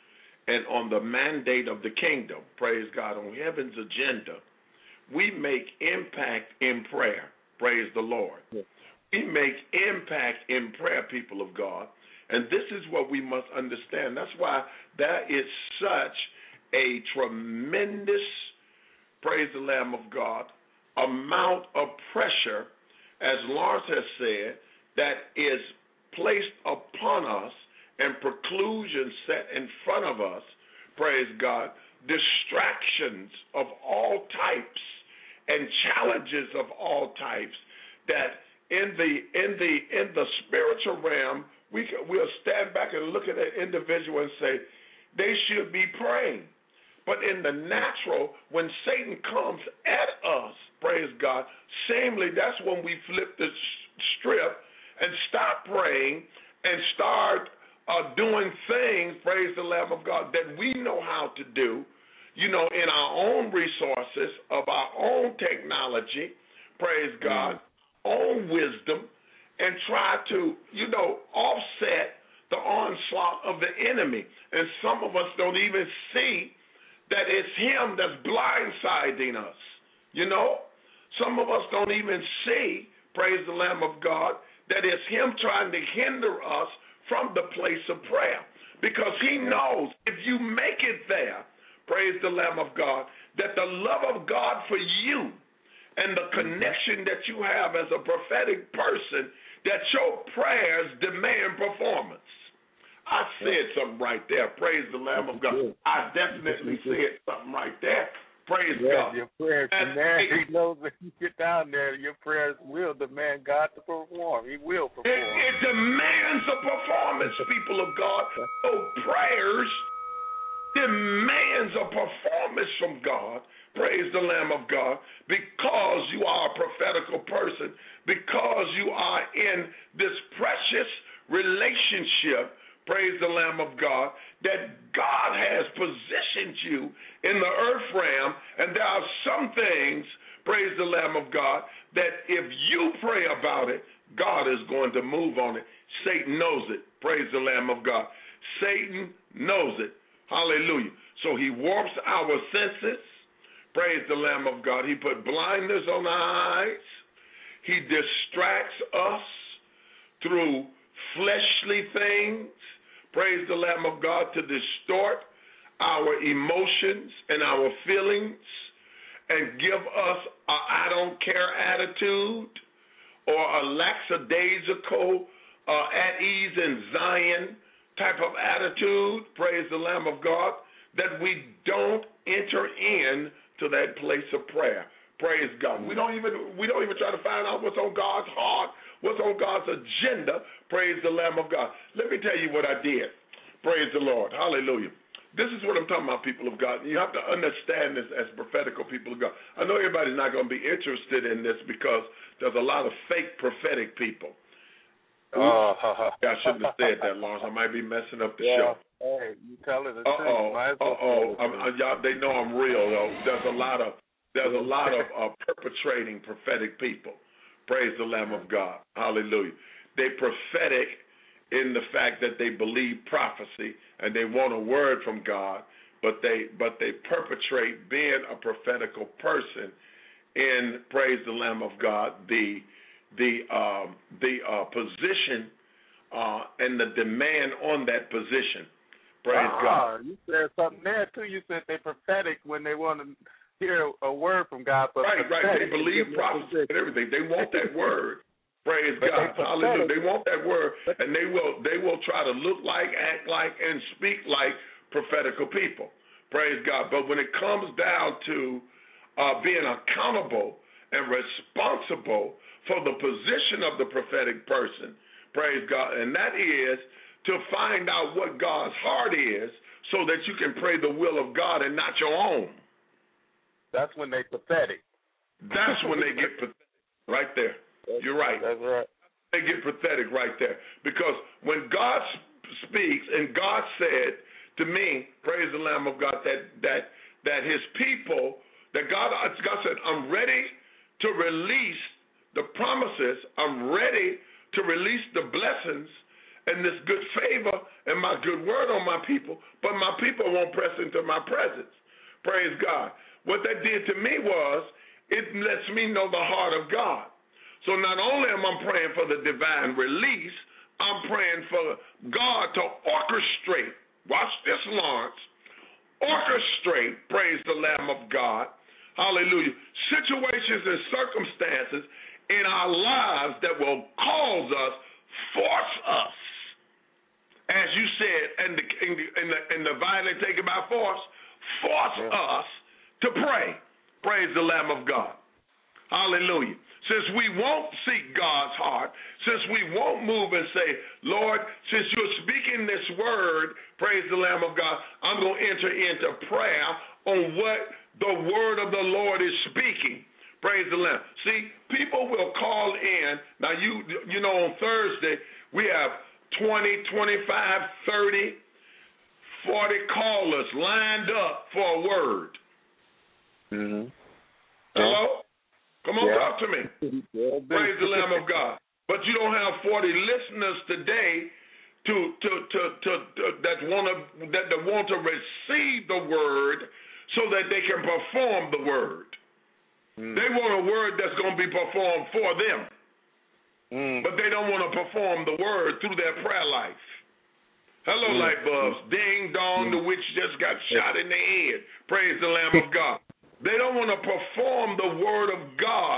and on the mandate of the kingdom, praise God, on heaven's agenda. We make impact in prayer, praise the Lord. Yes. We make impact in prayer, people of God, and this is what we must understand. That's why there is such a tremendous, praise the Lamb of God, amount of pressure, as Lawrence has said, that is placed upon us and preclusions set in front of us, praise God, distractions of all types and challenges of all types, that in the in the in the spiritual realm, we can, we'll stand back and look at an individual and say they should be praying. But in the natural, when Satan comes at us, praise God, seemingly that's when we flip the strip and stop praying and start uh, doing things, praise the Lamb of God, that we know how to do, you know, in our own resources, of our own technology, praise God, mm-hmm. own wisdom, and try to, you know, offset the onslaught of the enemy. And some of us don't even see that it's him that's blindsiding us, you know. Some of us don't even see, praise the Lamb of God, that it's him trying to hinder us from the place of prayer. Because he knows if you make it there, praise the Lamb of God, that the love of God for you and the connection that you have as a prophetic person, that your prayers demand performance. I said something right there. Praise the Lamb of God. I definitely said something right there. Praise yeah, God. Your prayers demand, he knows that you get down there, your prayers will demand God to perform. He will perform. It, it demands a performance, people of God. So prayers demands a performance from God. Praise the Lamb of God. Because you are a prophetical person, because you are in this precious relationship, praise the Lamb of God, that God has positioned you in the earth realm, and there are some things, praise the Lamb of God, that if you pray about it, God is going to move on it. Satan knows it. Praise the Lamb of God. Satan knows it. Hallelujah. So he warps our senses. Praise the Lamb of God. He put blinders on our eyes. He distracts us through fleshly things. Praise the Lamb of God, to distort our emotions and our feelings and give us a I don't care attitude or a lackadaisical, uh, at ease in Zion type of attitude, praise the Lamb of God, that we don't enter in to that place of prayer. Praise God. We don't even we don't even try to find out what's on God's heart, what's on God's agenda. Praise the Lamb of God. Let me tell you what I did. Praise the Lord. Hallelujah. This is what I'm talking about, people of God. You have to understand this as prophetical people of God. I know everybody's not going to be interested in this because there's a lot of fake prophetic people. Oh, I shouldn't have said that, Lawrence. I might be messing up the yeah. show. Hey, you tell it the Uh-oh. truth. Uh-oh. I'm, I, y'all, they know I'm real, though. There's a lot of there's a lot of uh, perpetrating prophetic people. Praise the Lamb of God. Hallelujah. They prophetic in the fact that they believe prophecy and they want a word from God, but they but they perpetrate being a prophetical person in, praise the Lamb of God, the the um, the uh, position uh, and the demand on that position. Praise uh-huh. God. You said something there too. You said they're prophetic when they want to hear a word from God. But right, right. They believe prophecy and everything. They want that word. Praise but God. They Hallelujah. They want that word, and they will they will try to look like, act like, and speak like prophetical people. Praise God. But when it comes down to uh, being accountable and responsible for the position of the prophetic person, praise God, and that is to find out what God's heart is so that you can pray the will of God and not your own. That's when they pathetic. That's when they get pathetic, right there. You're right. That's right. They get pathetic right there. Because when God speaks and God said to me, praise the Lamb of God, that that that his people, that God, God said, I'm ready to release the promises. I'm ready to release the blessings and this good favor and my good word on my people, but my people won't press into my presence. Praise God. What that did to me was it lets me know the heart of God. So not only am I praying for the divine release, I'm praying for God to orchestrate, watch this, Lawrence, orchestrate, praise the Lamb of God, hallelujah, situations and circumstances in our lives that will cause us, force us, as you said, and the, in, the, in, the, in the violent take it by force, force yeah. us to pray, praise the Lamb of God, hallelujah. Since we won't seek God's heart, since we won't move and say, Lord, since you're speaking this word, praise the Lamb of God, I'm going to enter into prayer on what the word of the Lord is speaking. Praise the Lamb. See, people will call in. Now, you you know, on Thursday, we have twenty, twenty-five, thirty, forty callers lined up for a word. Mm-hmm. Hello? Come on, yeah. talk to me. Yeah, praise the Lamb of God. But you don't have forty listeners today to to to, to, to that want to that want to receive the word so that they can perform the word. Mm. They want a word that's going to be performed for them, mm. but they don't want to perform the word through their prayer life. Hello, mm. light bulbs. Ding dong, mm. the witch just got shot in the head. Praise the Lamb of God. They don't want to perform the word of God,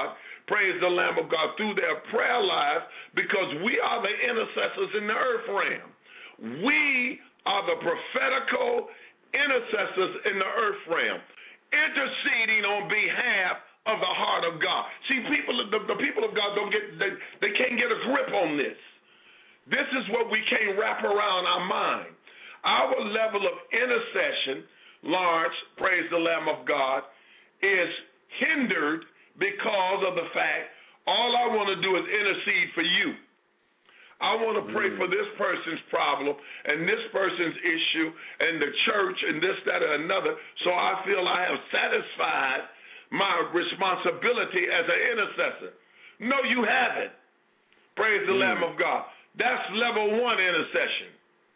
praise the Lamb of God, through their prayer lives, because we are the intercessors in the earth realm. We are the prophetical intercessors in the earth realm, interceding on behalf of the heart of God. See, people, the, the people of God don't get, they, they can't get a grip on this. This is what we can't wrap around our mind. Our level of intercession, Lawrence, praise the Lamb of God, is hindered because of the fact all I want to do is intercede for you. I want to pray mm. for this person's problem and this person's issue and the church and this, that, and another, so I feel I have satisfied my responsibility as an intercessor. No, you haven't. Praise the mm. Lamb of God. That's level one intercession.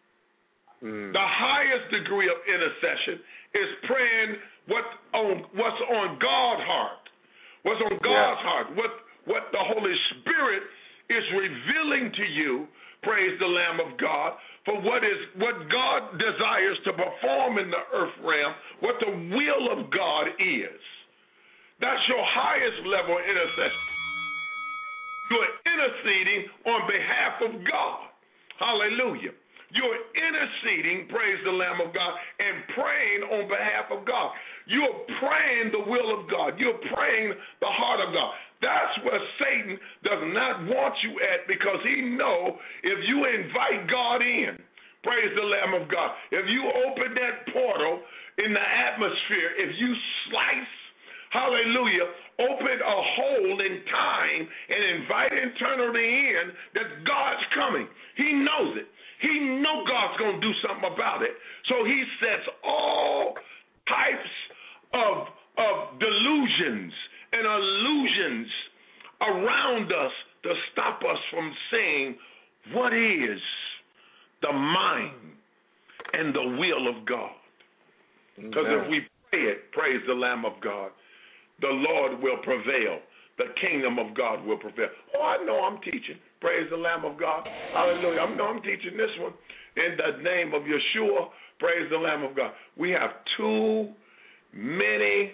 Mm. The highest degree of intercession is praying what on, what's on God's heart. What's on God's yeah. heart. What, what the Holy Spirit is revealing to you, praise the Lamb of God, for what is what God desires to perform in the earth realm, what the will of God is. That's your highest level of intercession. You're interceding on behalf of God. Hallelujah. You're interceding, praise the Lamb of God, and praying on behalf of God. You're praying the will of God. You're praying the heart of God. That's where Satan does not want you at, because he knows if you invite God in, praise the Lamb of God, if you open that portal in the atmosphere, if you slice, hallelujah, open a hole in time and invite eternity in, that God's coming. He knows it. He knows God's going to do something about it. So he sets all types of, of delusions and illusions around us to stop us from saying what is the mind and the will of God. Because if we pray it, praise the Lamb of God, the Lord will prevail. The kingdom of God will prevail. Oh, I know I'm teaching. Praise the Lamb of God. Hallelujah. I know I'm teaching this one in the name of Yeshua. Praise the Lamb of God. We have too many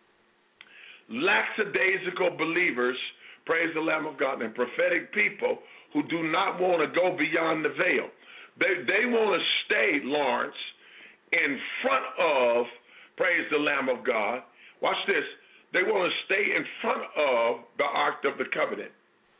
lackadaisical believers, praise the Lamb of God, and prophetic people who do not want to go beyond the veil. They, they want to stay, Lawrence, in front of, praise the Lamb of God. Watch this. They want to stay in front of the Ark of the Covenant.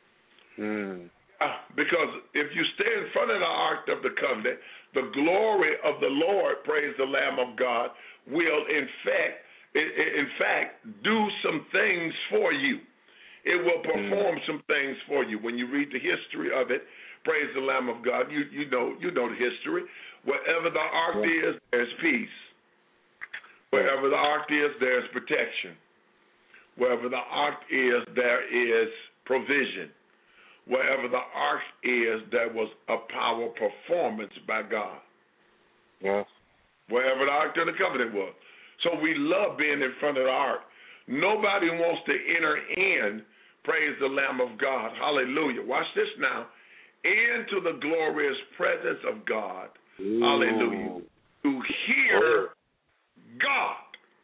Mm. Uh, because if you stay in front of the Ark of the Covenant, the glory of the Lord, praise the Lamb of God, will in fact, in fact, do some things for you. It will perform mm. some things for you. When you read the history of it, praise the Lamb of God, you, you know you know the history. Wherever the Ark yeah. is, there's peace. Wherever the Ark is, there's protection. Wherever the Ark is, there is provision. Wherever the Ark is, there was a power performance by God. Yes. Wherever the Ark of the Covenant was. So we love being in front of the Ark. Nobody wants to enter in, praise the Lamb of God. Hallelujah. Watch this now. Into the glorious presence of God. Ooh. Hallelujah. To hear oh. God.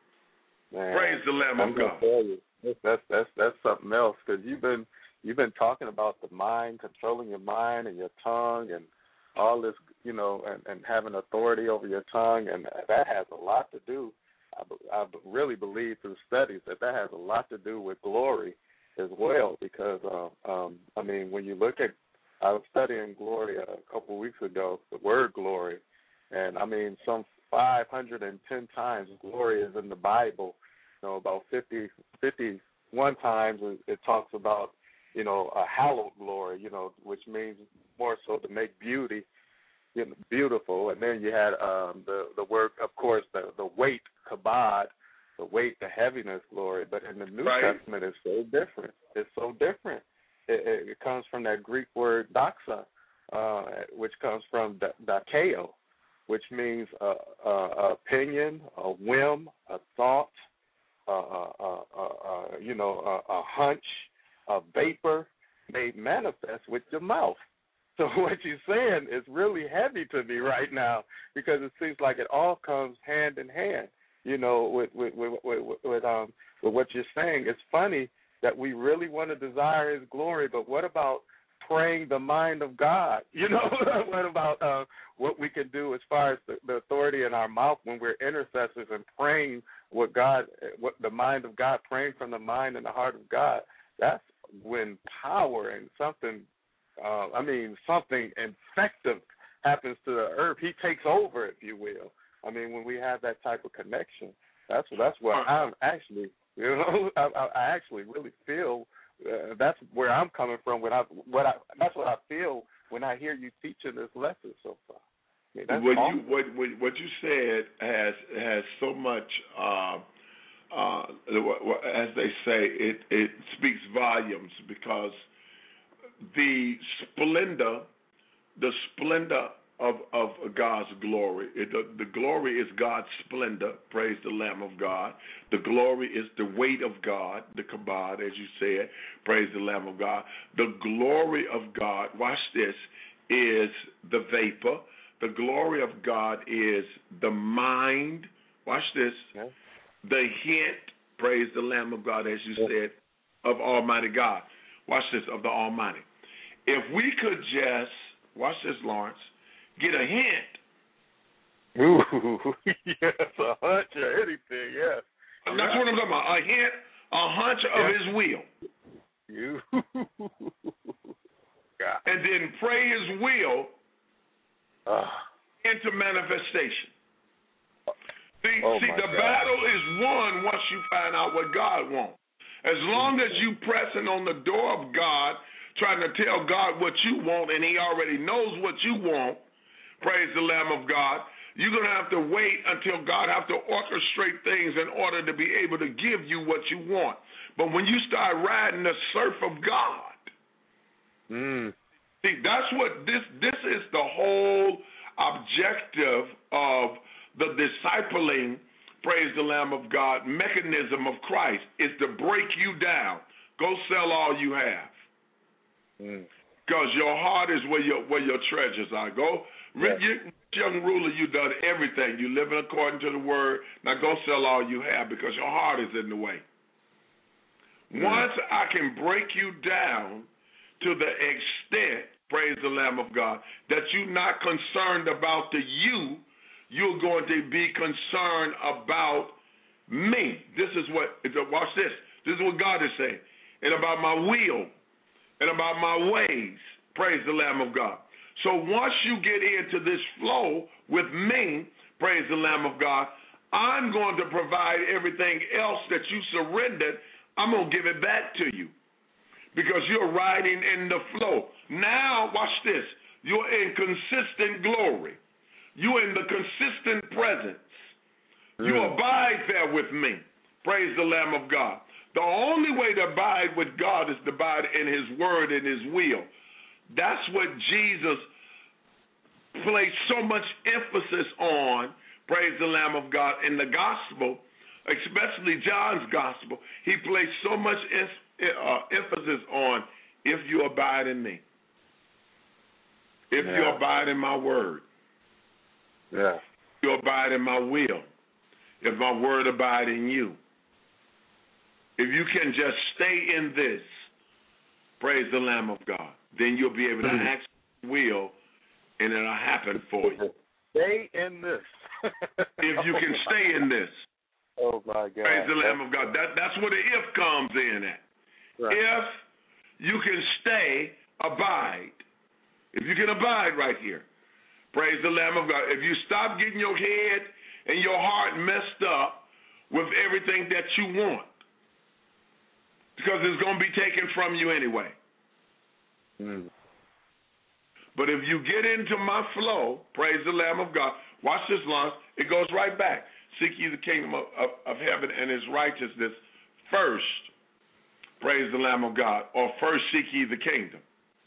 Man, praise the Lamb I'm of God. Tell you, that's that's that's something else, because you've been you've been talking about the mind, controlling your mind and your tongue, and all this, you know, and, and having authority over your tongue, and that has a lot to do. I, I really believe through studies that that has a lot to do with glory as well, because uh, um, I mean, when you look at, I was studying glory a couple of weeks ago, the word glory, and I mean some five hundred ten times glory is in the Bible. You know, about fifty, fifty-one times it talks about, you know, a hallowed glory, you know, which means more so to make beauty, you know, beautiful. And then you had um, the, the word, of course, the, the weight, kabod, the weight, the heaviness glory. But in the New right. Testament, it's so different. It's so different. It, it, it comes from that Greek word doxa, uh, which comes from dakeo, which means a, a, a opinion, a whim, a thought, a, a, a, a, you know, a, a hunch, a vapor made manifest with your mouth. So what you're saying is really heavy to me right now, because it seems like it all comes hand in hand, you know, with with with, with, with um with what you're saying. It's funny that we really want to desire his glory, but what about praying the mind of God? You know, what about uh, what we can do as far as the, the authority in our mouth when we're intercessors and praying what God, what the mind of God, praying from the mind and the heart of God? That's when power and something, uh, I mean, something effective happens to the earth. He takes over, if you will. I mean, when we have that type of connection, that's that's what I'm actually, you know, I, I actually really feel. Uh, that's where I'm coming from. When I, what I, that's what I feel when I hear you teaching this lesson so far. I mean, that's what awesome. you what, what what you said has has so much. Uh, uh, as they say, it it speaks volumes, because the splendor, the splendor of of God's glory. It, the, the glory is God's splendor. Praise the Lamb of God. The glory is the weight of God, the kabod, as you said. Praise the Lamb of God. The glory of God, watch this, is the vapor. The glory of God is the mind. Watch this. Yeah. The hint, praise the Lamb of God, as you said, of Almighty God. Watch this, of the Almighty. If we could just, watch this, Lawrence, get a hint. Ooh, yes, a hunch or anything, yes. That's yeah. what I'm talking about. A hint, a hunch of yeah. his will. You. And then pray his will uh. into manifestation. See, oh see the God. battle is won once you find out what God wants. As long as you pressing on the door of God, trying to tell God what you want, and he already knows what you want, praise the Lamb of God, you're going to have to wait until God have to orchestrate things in order to be able to give you what you want. But when you start riding the surf of God, mm. see, that's what this, this is the whole objective of the discipling, praise the Lamb of God, mechanism of Christ, is to break you down. Go sell all you have. Mm. Because your heart is where your where your treasures are. Go, yes. you, young ruler, you done everything. You living according to the word. Now go sell all you have, because your heart is in the way. Mm. Once I can break you down to the extent, praise the Lamb of God, that you're not concerned about the you, you're going to be concerned about me. This is what, watch this. This is what God is saying. And about my will and about my ways. Praise the Lamb of God. So once you get into this flow with me, praise the Lamb of God, I'm going to provide everything else that you surrendered. I'm going to give it back to you, because you're riding in the flow. Now, watch this. You're in consistent glory. You're in the consistent presence. Mm. You abide there with me. Praise the Lamb of God. The only way to abide with God is to abide in his word and his will. That's what Jesus placed so much emphasis on, praise the Lamb of God, in the gospel, especially John's gospel. He placed so much uh, emphasis on, if you abide in me, if yeah. you abide in my word, yeah. if you abide in my will, if my word abide in you. If you can just stay in this, praise the Lamb of God, then you'll be able to mm. act will, and it'll happen for you. Stay in this. If you can stay in this. Oh, my God. Praise the Lamb of God. That, that's where the if comes in at. Right. If you can stay, abide. If you can abide right here. Praise the Lamb of God. If you stop getting your head and your heart messed up with everything that you want, because it's going to be taken from you anyway. Mm. But if you get into my flow, praise the Lamb of God, watch this, Lawrence, it goes right back. Seek ye the kingdom of, of, of heaven and his righteousness first, praise the Lamb of God, or first seek ye the kingdom.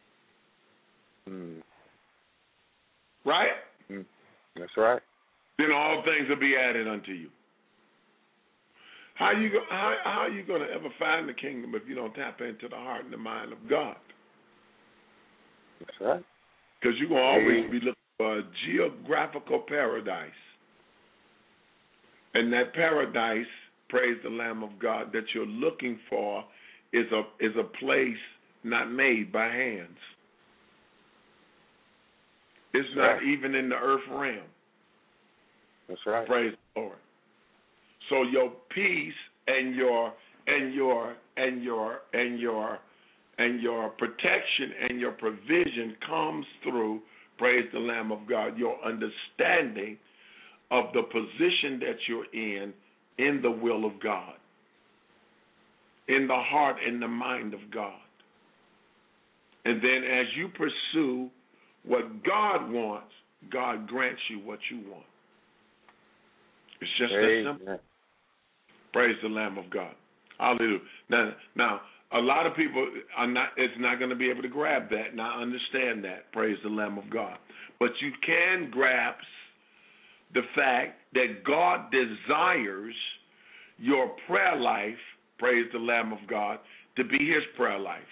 Mm. Right? Mm. That's right. Then all things will be added unto you. How you go, how, how are you going to ever find the kingdom if you don't tap into the heart and the mind of God? That's right. Because you're going to always be looking for a geographical paradise. And that paradise, praise the Lamb of God, that you're looking for is a is a place not made by hands. It's not right. even in the earth realm. That's right. Praise the Lord. So your peace and your and your and your and your and your protection and your provision comes through, praise the Lamb of God, your understanding of the position that you're in in the will of God, in the heart and the mind of God. And then as you pursue what God wants, God grants you what you want. It's just Amen. that simple. Praise the Lamb of God. Hallelujah. Now, now a lot of people are not. It's not going to be able to grab that, and I understand that. Praise the Lamb of God. But you can grasp the fact that God desires your prayer life, praise the Lamb of God, to be His prayer life.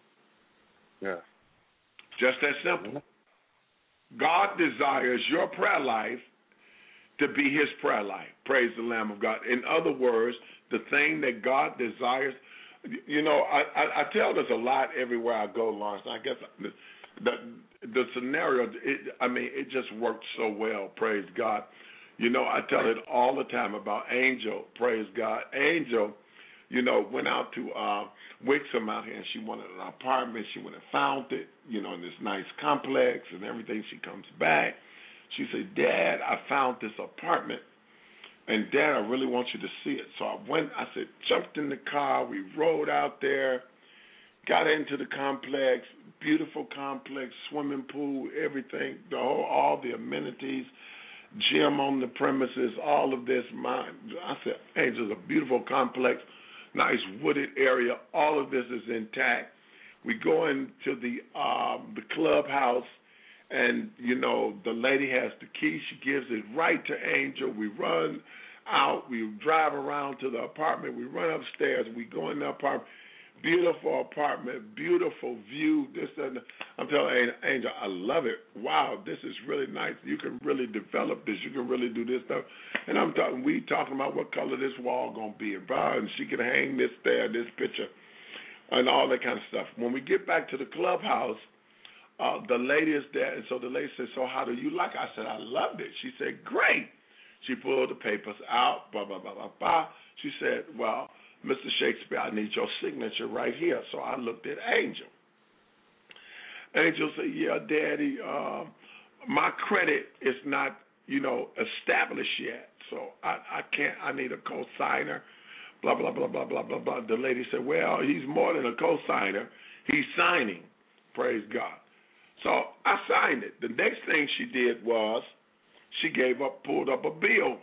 Yeah. Just that simple. Mm-hmm. God desires your prayer life to be His prayer life. Praise the Lamb of God. In other words, the thing that God desires, you know, I, I, I tell this a lot everywhere I go, Lawrence. I guess the the, the scenario, it, I mean, it just worked so well. Praise God. You know, I tell it all the time about Angel. Praise God. Angel, you know, went out to uh, Wixom out here, and she wanted an apartment. She went and found it, you know, in this nice complex and everything. She comes back. She said, Dad, I found this apartment, and Dad, I really want you to see it. So I went, I said, jumped in the car. We rode out there, got into the complex, beautiful complex, swimming pool, everything, the whole, all the amenities, gym on the premises, all of this. My, I said, Angel, it's a beautiful complex, nice wooded area. All of this is intact. We go into the um, the clubhouse, and, you know, the lady has the key. She gives it right to Angel. We run out. We drive around to the apartment. We run upstairs. We go in the apartment. Beautiful apartment, beautiful view. This and I'm telling Angel, I love it. Wow, this is really nice. You can really develop this. You can really do this stuff. And I'm talking, we talking about what color this wall gonna be, and and she can hang this there, this picture, and all that kind of stuff. When we get back to the clubhouse, uh, the lady is there, and so the lady said, "So how do you like it?" I said, "I loved it." She said, "Great." She pulled the papers out. Blah blah blah blah blah. She said, "Well, Mister Shakespeare, I need your signature right here." So I looked at Angel. Angel said, "Yeah, Daddy, uh, my credit is not, you know, established yet, so I, I can't. I need a cosigner." Blah blah blah blah blah blah blah. The lady said, "Well, he's more than a cosigner. He's signing." Praise God. So I signed it. The next thing she did was she gave up, pulled up a bill.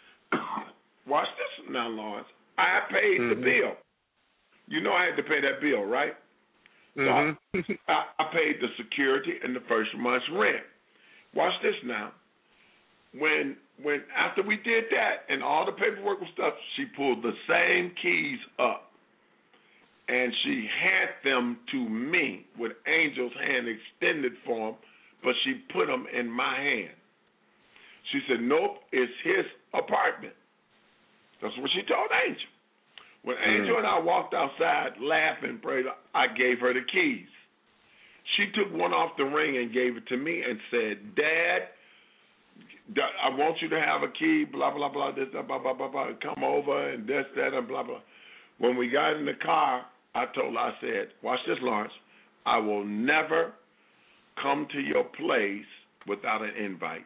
Watch this now, Lawrence. I paid mm-hmm. the bill. You know I had to pay that bill, right? Mm-hmm. So I, I paid the security and the first month's rent. Watch this now. When when after we did that and all the paperwork and stuff, she pulled the same keys up and she handed them to me with Angel's hand extended for them, but she put them in my hand. She said, "Nope, it's his apartment." That's what she told Angel. When Angel mm. and I walked outside laughing, prayed, I gave her the keys. She took one off the ring and gave it to me and said, "Dad, I want you to have a key, blah, blah, blah, this, blah, blah, blah, blah, come over and this, that, and blah, blah." When we got in the car, I told her, I said, "Watch this, Lawrence. I will never come to your place without an invite.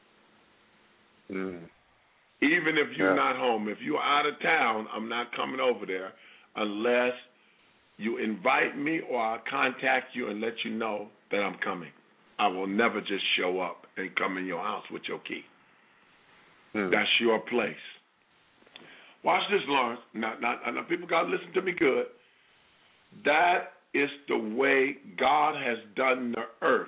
Mm. Even if you're yeah. not home, if you're out of town, I'm not coming over there unless you invite me or I contact you and let you know that I'm coming. I will never just show up and come in your house with your key. Mm. That's your place." Watch this, Lawrence. Now, now, now people got to listen to me good. That is the way God has done the earth.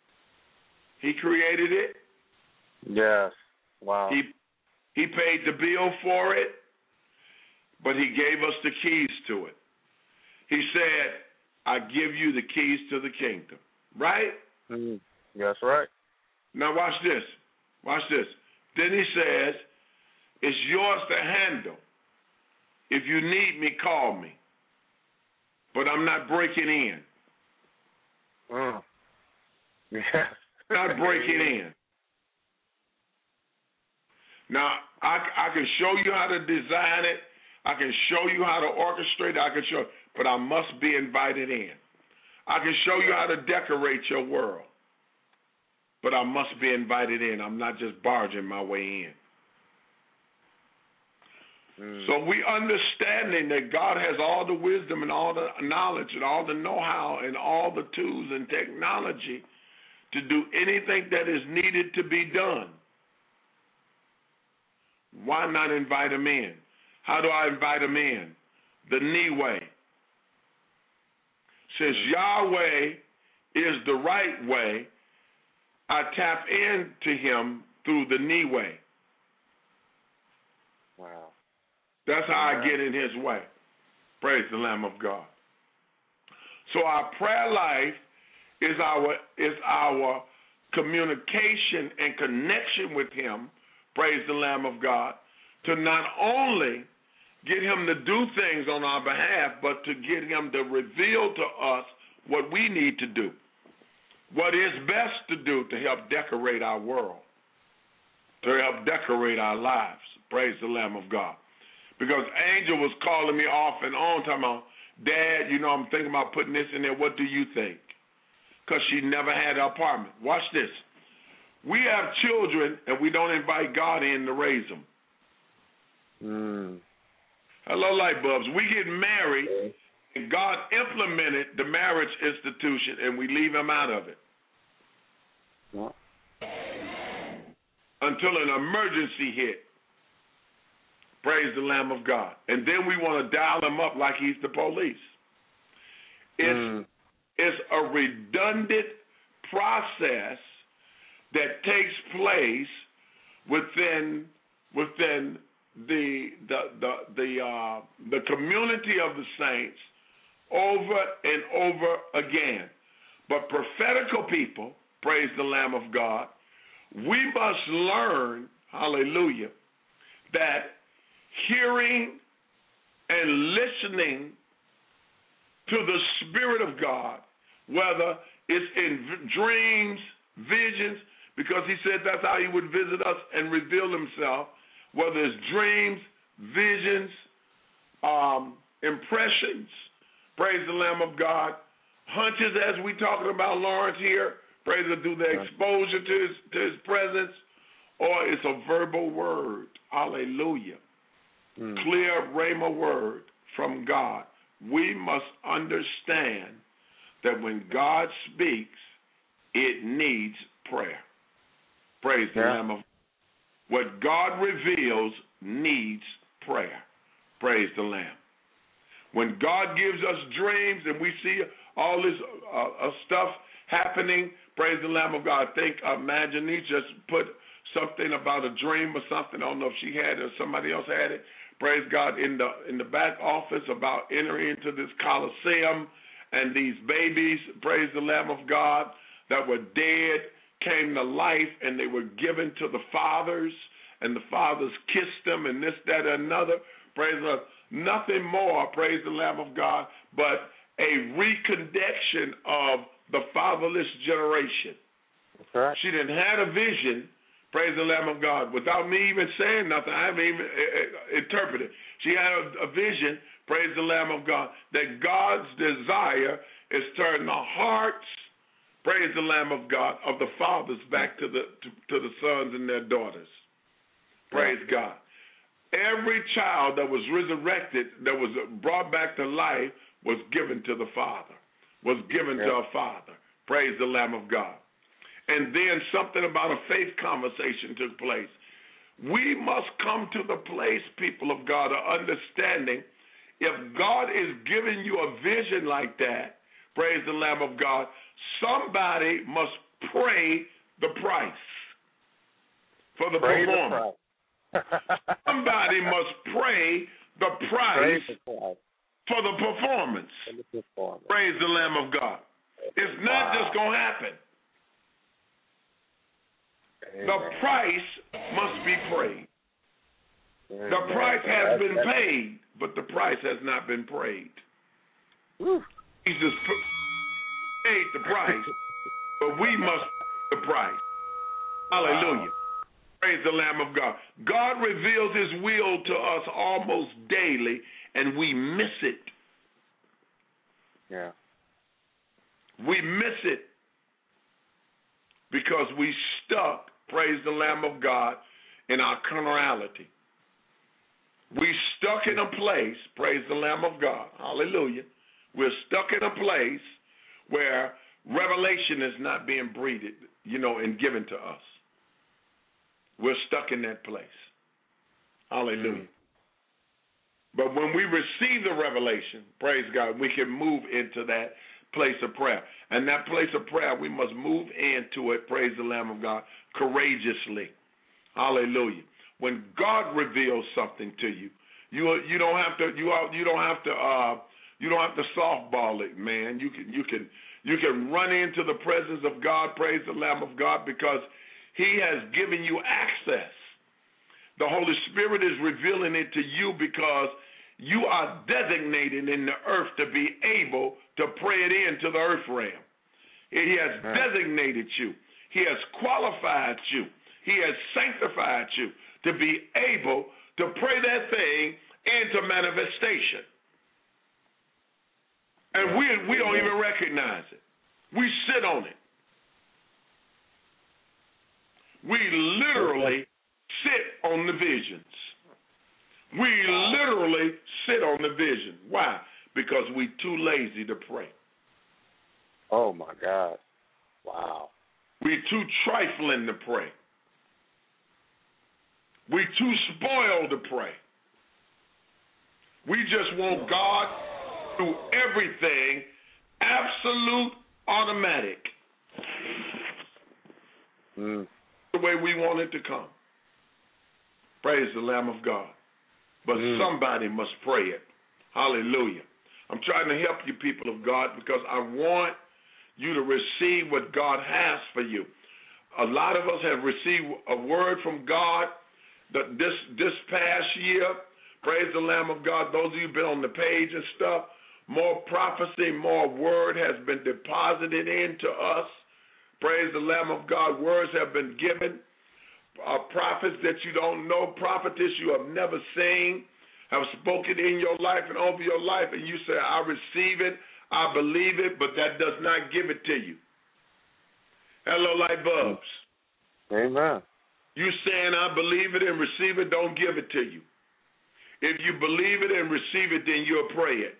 He created it. Yes. Wow. He He paid the bill for it, but he gave us the keys to it. He said, "I give you the keys to the kingdom." Right? Mm-hmm. That's right. Now watch this. Watch this. Then he says, "It's yours to handle. If you need me, call me." but I'm not breaking in. Mm. Yes. Not breaking in. Now, I, I can show you how to design it. I can show you how to orchestrate it. I can show, but I must be invited in. I can show you how to decorate your world, but I must be invited in. I'm not just barging my way in. Mm. So we understanding that God has all the wisdom and all the knowledge and all the know-how and all the tools and technology to do anything that is needed to be done. Why not invite him in? How do I invite him in? The knee way. Since Yahweh is the right way, I tap into him through the knee way. Wow. That's how Amen. I get in his way. Praise the Lamb of God. So our prayer life is our is our communication and connection with him, praise the Lamb of God, to not only get him to do things on our behalf, but to get him to reveal to us what we need to do, what is best to do to help decorate our world, to help decorate our lives, praise the Lamb of God. Because Angel was calling me off and on, talking about, Dad, you know, I'm thinking about putting this in there. What do you think? Because she never had an apartment. Watch this. We have children, and we don't invite God in to raise them. Mm. Hello, light bulbs. We get married, and God implemented the marriage institution, and we leave him out of it. Yeah. Until an emergency hit. Praise the Lamb of God. And then we want to dial him up like he's the police. It's, Mm. it's a redundant process that takes place within within the the the the, uh, the community of the saints over and over again. But prophetical people, praise the Lamb of God, we must learn, hallelujah, that hearing and listening to the Spirit of God, whether it's in dreams, visions, because he said that's how he would visit us and reveal himself, whether it's dreams, visions, um, impressions, praise the Lamb of God, hunches as we talking about Lawrence here, praise the through the exposure to his, to his presence, or it's a verbal word, hallelujah. Mm. Clear rhema word from God. We must understand that when God speaks, it needs prayer. Praise yeah. the Lamb of God. What God reveals needs prayer. Praise the Lamb. When God gives us dreams and we see all this uh, uh, stuff happening, praise the Lamb of God. I think, uh, imagine he just put something about a dream or something. I don't know if she had it or somebody else had it. Praise God, in the in the back office about entering into this Coliseum, and these babies, praise the Lamb of God, that were dead came to life, and they were given to the fathers, and the fathers kissed them, and this, that, and another. Praise the nothing more, praise the Lamb of God, but a reconnection of the fatherless generation. That's right. She didn't have a vision. Praise the Lamb of God. Without me even saying nothing, I haven't even interpreted. She had a, a vision, praise the Lamb of God, that God's desire is turn the hearts, praise the Lamb of God, of the fathers back to the to, to the sons and their daughters. Praise yeah. God. Every child that was resurrected, that was brought back to life, was given to the Father, was given yeah. to a Father. Praise the Lamb of God. And then something about a faith conversation took place. We must come to the place, people of God, of understanding if God is giving you a vision like that, praise the Lamb of God, somebody must pray the price for the pray performance. The price. Somebody must pray the price the for the performance. For the performance. Praise the Lamb of God. It's not wow. just going to happen. Amen. The price must be paid. Amen. The price has been paid, but the price has not been paid. Woo. Jesus paid the price, but we must pay the price. Hallelujah. Wow. Praise the Lamb of God. God reveals his will to us almost daily, and we miss it. Yeah. We miss it because we stuck, praise the Lamb of God, in our carnality. We stuck in a place, praise the Lamb of God, hallelujah. We're stuck in a place where revelation is not being breathed, you know, and given to us. We're stuck in that place. Hallelujah. Mm-hmm. But when we receive the revelation, praise God, we can move into that place of prayer. And that place of prayer, we must move into it, praise the Lamb of God, courageously. Hallelujah. When God reveals something to you, you you don't have to you you don't have to uh, you don't have to softball it, man. You can you can you can run into the presence of God, praise the Lamb of God, because he has given you access. The Holy Spirit is revealing it to you because you are designated in the earth to be able to pray it into the earth realm. He has right. designated you. He has qualified you. He has sanctified you to be able to pray that thing into manifestation. And we, we don't even recognize it. We sit on it. We literally sit on the visions. We literally sit on the vision. Why? Because we too lazy to pray. Oh, my God. Wow. We too trifling to pray. We too spoiled to pray. We just want God to do everything absolute automatic. Mm. The way we want it to come. Praise the Lamb of God. But mm. somebody must pray it. Hallelujah. I'm trying to help you, people of God, because I want you to receive what God has for you. A lot of us have received a word from God that this this past year. Praise the Lamb of God. Those of you who've been on the page and stuff, more prophecy, more word has been deposited into us. Praise the Lamb of God. Words have been given. Uh, prophets that you don't know, prophetess you have never seen, have spoken in your life and over your life, and you say, I receive it, I believe it, but that does not give it to you. Hello, light bulbs. Amen. You saying I believe it and receive it, don't give it to you. If you believe it and receive it, then you'll pray it.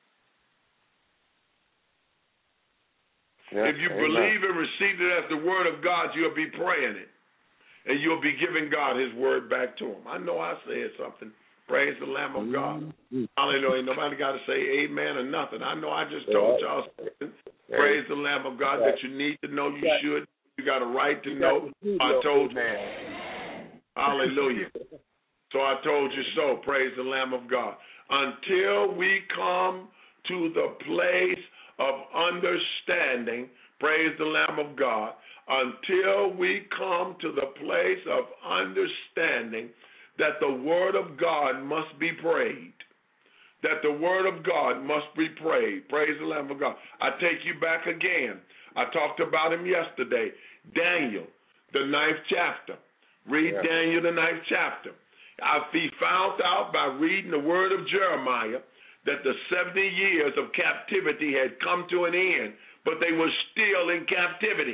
Yes, if you amen. believe and receive it as the word of God, you'll be praying it. And you'll be giving God his word back to him. I know I said something. Praise the Lamb of God. Mm-hmm. Hallelujah. Nobody got to say amen or nothing. I know I just told y'all something. Yeah. Praise the Lamb of God yeah. that you need to know. You yeah. should. You got a right to know. I told you. Hallelujah. So I told you so. Praise the Lamb of God. Until we come to the place of understanding, praise the Lamb of God, until we come to the place of understanding that the word of God must be prayed, that the word of God must be prayed. Praise the Lamb of God. I take you back again. I talked about him yesterday. Daniel, the ninth chapter. Read yeah. Daniel, the ninth chapter. I found out by reading the word of Jeremiah that the seventy years of captivity had come to an end, but they were still in captivity.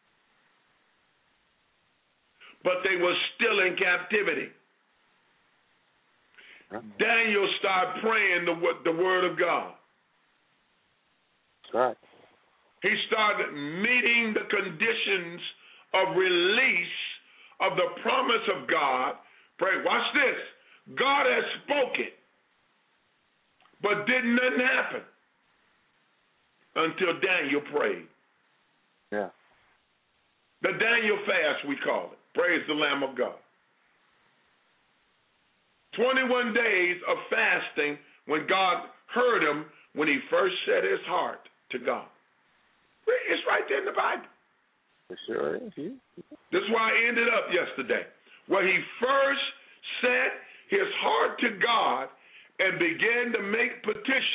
But they were still in captivity. Daniel started praying the, the word of God. That's right. He started meeting the conditions of release of the promise of God. Pray. Watch this. God has spoken, but didn't nothing happen until Daniel prayed. Yeah. The Daniel fast, we call it. Praise the Lamb of God. twenty-one days of fasting when God heard him when he first set his heart to God. It's right there in the Bible. For sure is. This is why I ended up yesterday, where he first set his heart to God and began to make petition.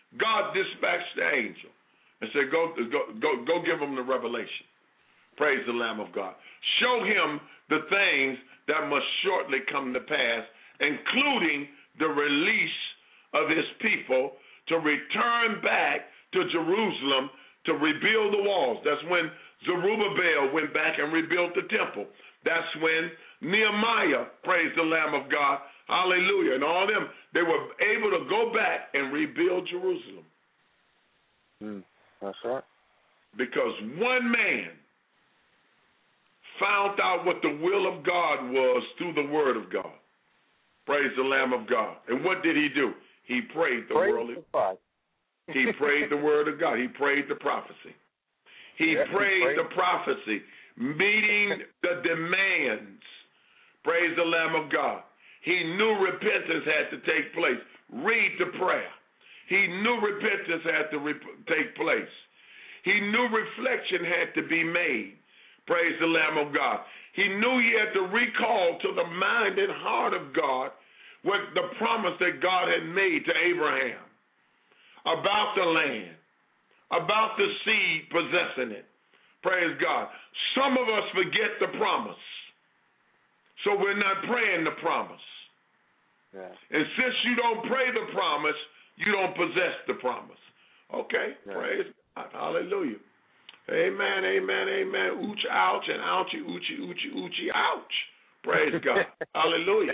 God dispatched the angel and said, go, go, go, go give him the revelation. Praise the Lamb of God. Show him the things that must shortly come to pass, including the release of his people to return back to Jerusalem to rebuild the walls. That's when Zerubbabel went back and rebuilt the temple. That's when Nehemiah, praise the Lamb of God, hallelujah, and all them, they were able to go back and rebuild Jerusalem. Mm, that's right. Because one man found out what the will of God was through the word of God. Praise the Lamb of God. And what did he do? He prayed the Praise worldly. the He prayed the word of God. He prayed the prophecy. He yeah, prayed he prayed. the prophecy, meeting the demands. Praise the Lamb of God. He knew repentance had to take place. Read the prayer. He knew repentance had to re- take place. He knew reflection had to be made. Praise the Lamb of God. He knew he had to recall to the mind and heart of God what the promise that God had made to Abraham about the land, about the seed possessing it. Praise God. Some of us forget the promise, so we're not praying the promise. Yeah. And since you don't pray the promise, you don't possess the promise. Okay, yeah. Praise God. Hallelujah. Amen, amen, amen. Ooch, ouch, and ouchie, oochie, oochie, oochie, ouch. Praise God. Hallelujah.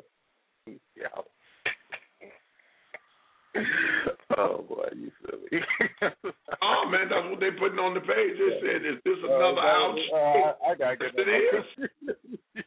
Oh, boy, you silly. Oh, man, that's what they're putting on the page. They said, is this another uh, ouch? Uh, I got to get it is.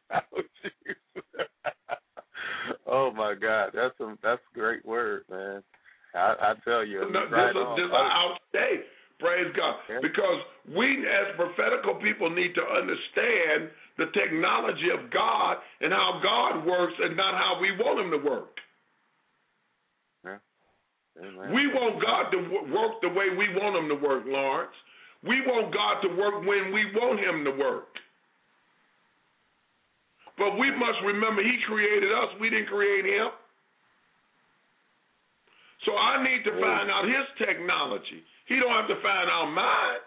Oh, my God. That's a, that's a great word, man. I, I tell you. No, right this, is, this is an ouch day. Praise God. Yeah. Because we as prophetical people need to understand the technology of God and how God works and not how we want him to work. Yeah. Amen. We want God to work the way we want him to work, Lawrence. We want God to work when we want him to work. But we must remember he created us. We didn't create him. So I need to find out his technology. He don't have to find out mine.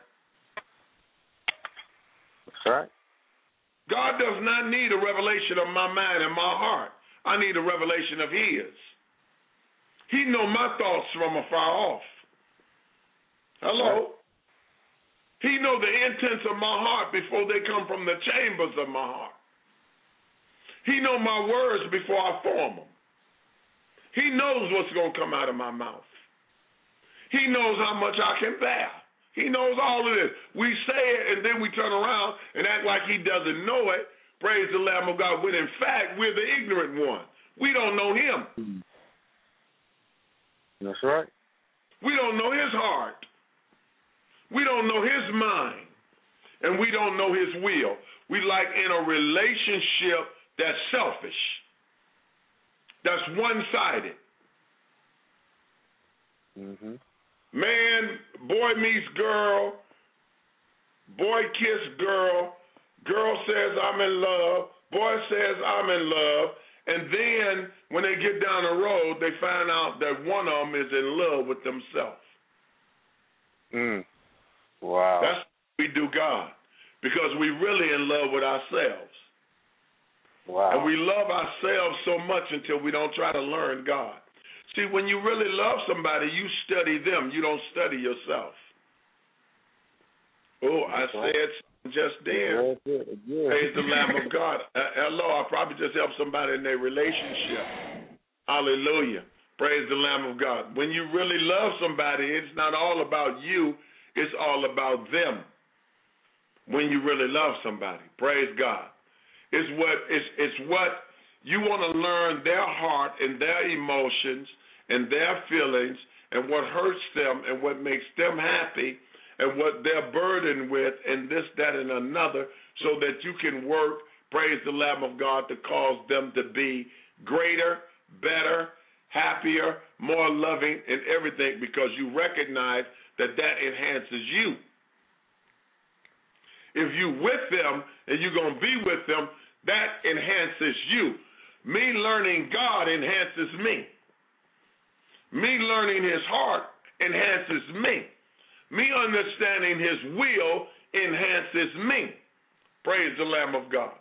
That's right. God does not need a revelation of my mind and my heart. I need a revelation of his. He knows my thoughts from afar off. Hello? Right. He knows the intents of my heart before they come from the chambers of my heart. He knows my words before I form them. He knows what's going to come out of my mouth. He knows how much I can bear. He knows all of this. We say it, and then we turn around and act like he doesn't know it. Praise the Lamb of God, when in fact, we're the ignorant one. We don't know him. That's right. We don't know his heart. We don't know his mind. And we don't know his will. We like in a relationship that's selfish. That's one-sided. Mm-hmm. Man, boy meets girl, boy kiss girl, girl says I'm in love, boy says I'm in love, and then when they get down the road, they find out that one of them is in love with themselves. Mm. Wow. That's what we do God, because we really in love with ourselves. Wow. And we love ourselves so much until we don't try to learn God. See, when you really love somebody, you study them. You don't study yourself. Oh, I said just then. Praise the Lamb of God. Uh, hello, I probably just helped somebody in their relationship. Hallelujah. Praise the Lamb of God. When you really love somebody, it's not all about you. It's all about them. When you really love somebody. Praise God. It's what, it's, it's what you want to learn their heart and their emotions and their feelings and what hurts them and what makes them happy and what they're burdened with and this, that, and another so that you can work, praise the Lamb of God, to cause them to be greater, better, happier, more loving in everything because you recognize that that enhances you. If you with them and you're going to be with them, that enhances you. Me learning God enhances me. Me learning his heart enhances me. Me understanding his will enhances me. Praise the Lamb of God.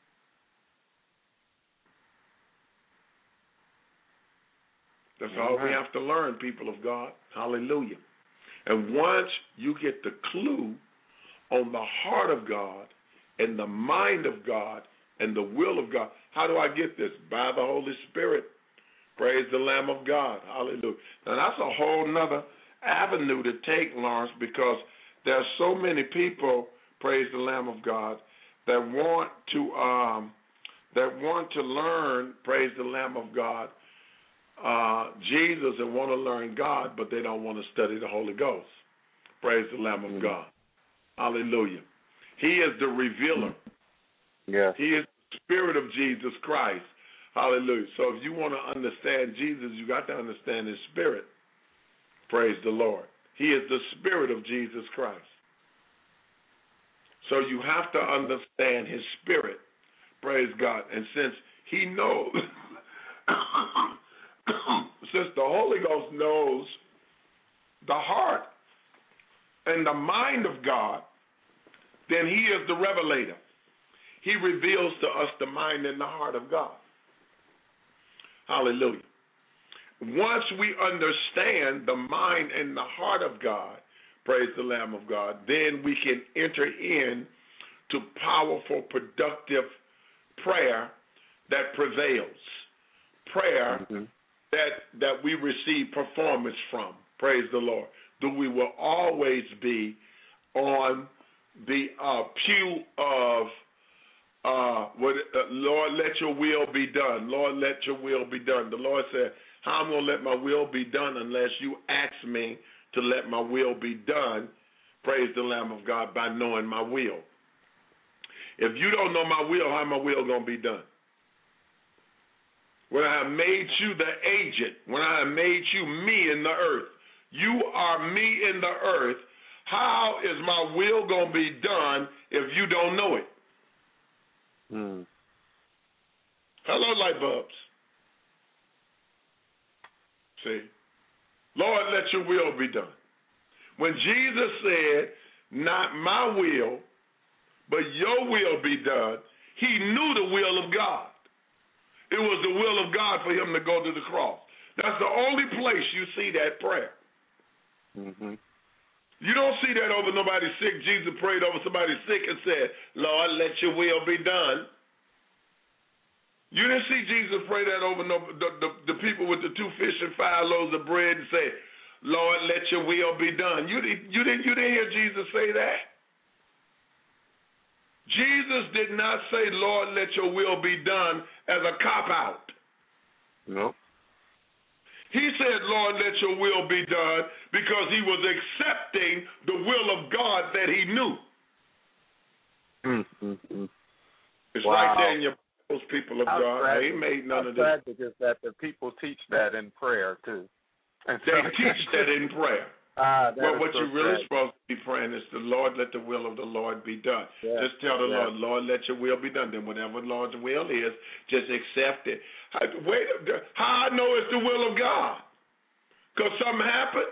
That's all we have to learn, people of God. Hallelujah. And once you get the clue on the heart of God and the mind of God and the will of God, how do I get this? By the Holy Spirit. Praise the Lamb of God. Hallelujah. Now, that's a whole nother avenue to take, Lawrence, because there are so many people, praise the Lamb of God, that want to um, that want to learn, praise the Lamb of God, uh, Jesus, and want to learn God, but they don't want to study the Holy Ghost. Praise the Lamb of mm-hmm. God. Hallelujah. He is the revealer. Yes. He is the Spirit of Jesus Christ. Hallelujah. So if you want to understand Jesus, you got to understand his Spirit. Praise the Lord. He is the Spirit of Jesus Christ. So you have to understand his Spirit. Praise God. And since he knows, since the Holy Ghost knows the heart and the mind of God, then he is the revelator. He reveals to us the mind and the heart of God. Hallelujah. Once we understand the mind and the heart of God, praise the Lamb of God, then we can enter in to powerful, productive prayer that prevails. Prayer mm-hmm. that that we receive performance from. Praise the Lord. That we will always be on the uh, pew of uh, what, uh, Lord, let your will be done. Lord, let your will be done. The Lord said, how am I going to let my will be done unless you ask me to let my will be done? Praise the Lamb of God, by knowing my will. If you don't know my will, how my will going to be done? When I have made you the agent, when I have made you me in the earth, you are me in the earth, how is my will going to be done if you don't know it? Hmm. Hello, light bulbs. See, Lord, let your will be done. When Jesus said, not my will, but your will be done, he knew the will of God. It was the will of God for him to go to the cross. That's the only place you see that prayer. Mm-hmm. You don't see that over nobody sick. Jesus prayed over somebody sick and said, Lord, let your will be done. You didn't see Jesus pray that over no, the, the, the people with the two fish and five loaves of bread and say, Lord, let your will be done. You, you, didn't, you didn't hear Jesus say that. Jesus did not say, Lord, let your will be done as a cop-out. No. He said, Lord, let your will be done because he was accepting the will of God that he knew. Mm-hmm. It's wow. right there in your those people of how God. Tragic, they made none how of this. Tragic is that the people teach that in prayer, too. And they teach that in prayer. Ah, well, what so you're really tragic. supposed to be praying is the Lord, let the will of the Lord be done. Yes. Just tell the yes. Lord, Lord, let your will be done. Then whatever the Lord's will is, just accept it. How, wait, how I know it's the will of God? Because something happened?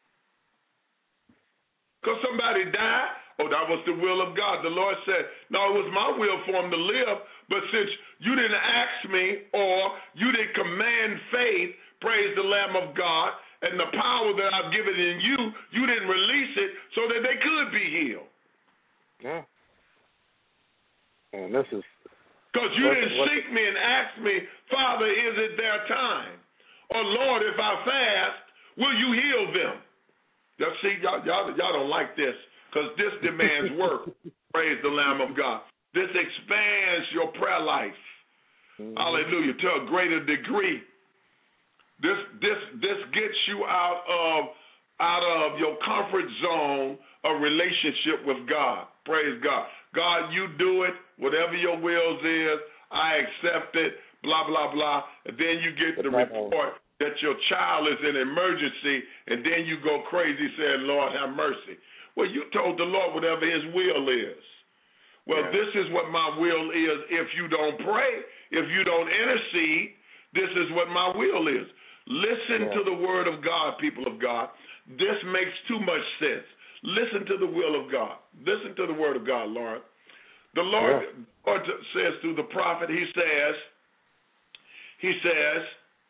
Because somebody died? Oh, that was the will of God. The Lord said, no, it was my will for him to live, but since you didn't ask me or you didn't command faith, praise the Lamb of God, and the power that I've given in you, you didn't release it so that they could be healed. Yeah. And this is... Because you didn't seek me and ask me, Father, is it their time? Or, Lord, if I fast, will you heal them? Y'all see, y'all, y'all, y'all don't like this because this demands work. Praise the Lamb of God. This expands your prayer life. Mm-hmm. Hallelujah. To a greater degree. This this this gets you out of out of your comfort zone of relationship with God. Praise God. God, you do it. Whatever your will is, I accept it. Blah, blah, blah. And then you get the report that your child is in emergency, and then you go crazy saying, Lord, have mercy. Well, you told the Lord whatever his will is. Well, yeah. This is what my will is if you don't pray, if you don't intercede, this is what my will is. Listen yeah. to the word of God, people of God. this makes too much sense. Listen to the will of God. Listen to the word of God, Lord. The Lord, yeah. Lord says through the prophet, he says, he says,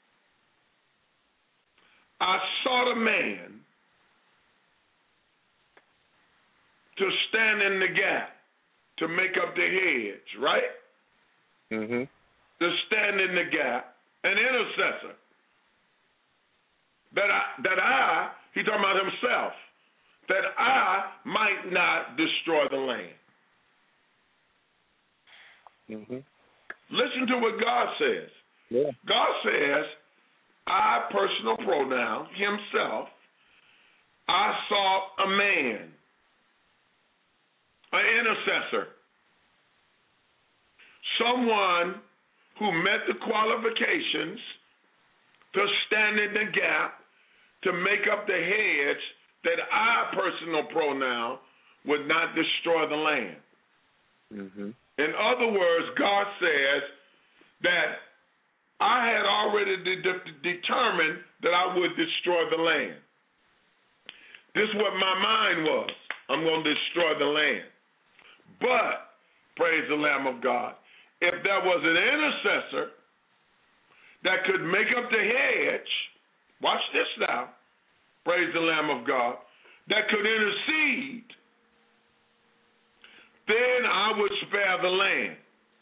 I sought a man to stand in the gap, to make up the hedge, right? Mm-hmm. To stand in the gap, an intercessor. That I, that I, he's talking about himself, that I might not destroy the land. Mm-hmm. Listen to what God says. Yeah. God says, I, personal pronoun, himself, I saw a man, an intercessor, someone who met the qualifications to stand in the gap, to make up the hedge that I, personal pronoun, would not destroy the land. Mm-hmm. In other words, God says that I had already de- de- determined that I would destroy the land. This is what my mind was. I'm going to destroy the land. But, praise the Lamb of God, if there was an intercessor that could make up the hedge, watch this now, praise the Lamb of God, that could intercede, then I would spare the land.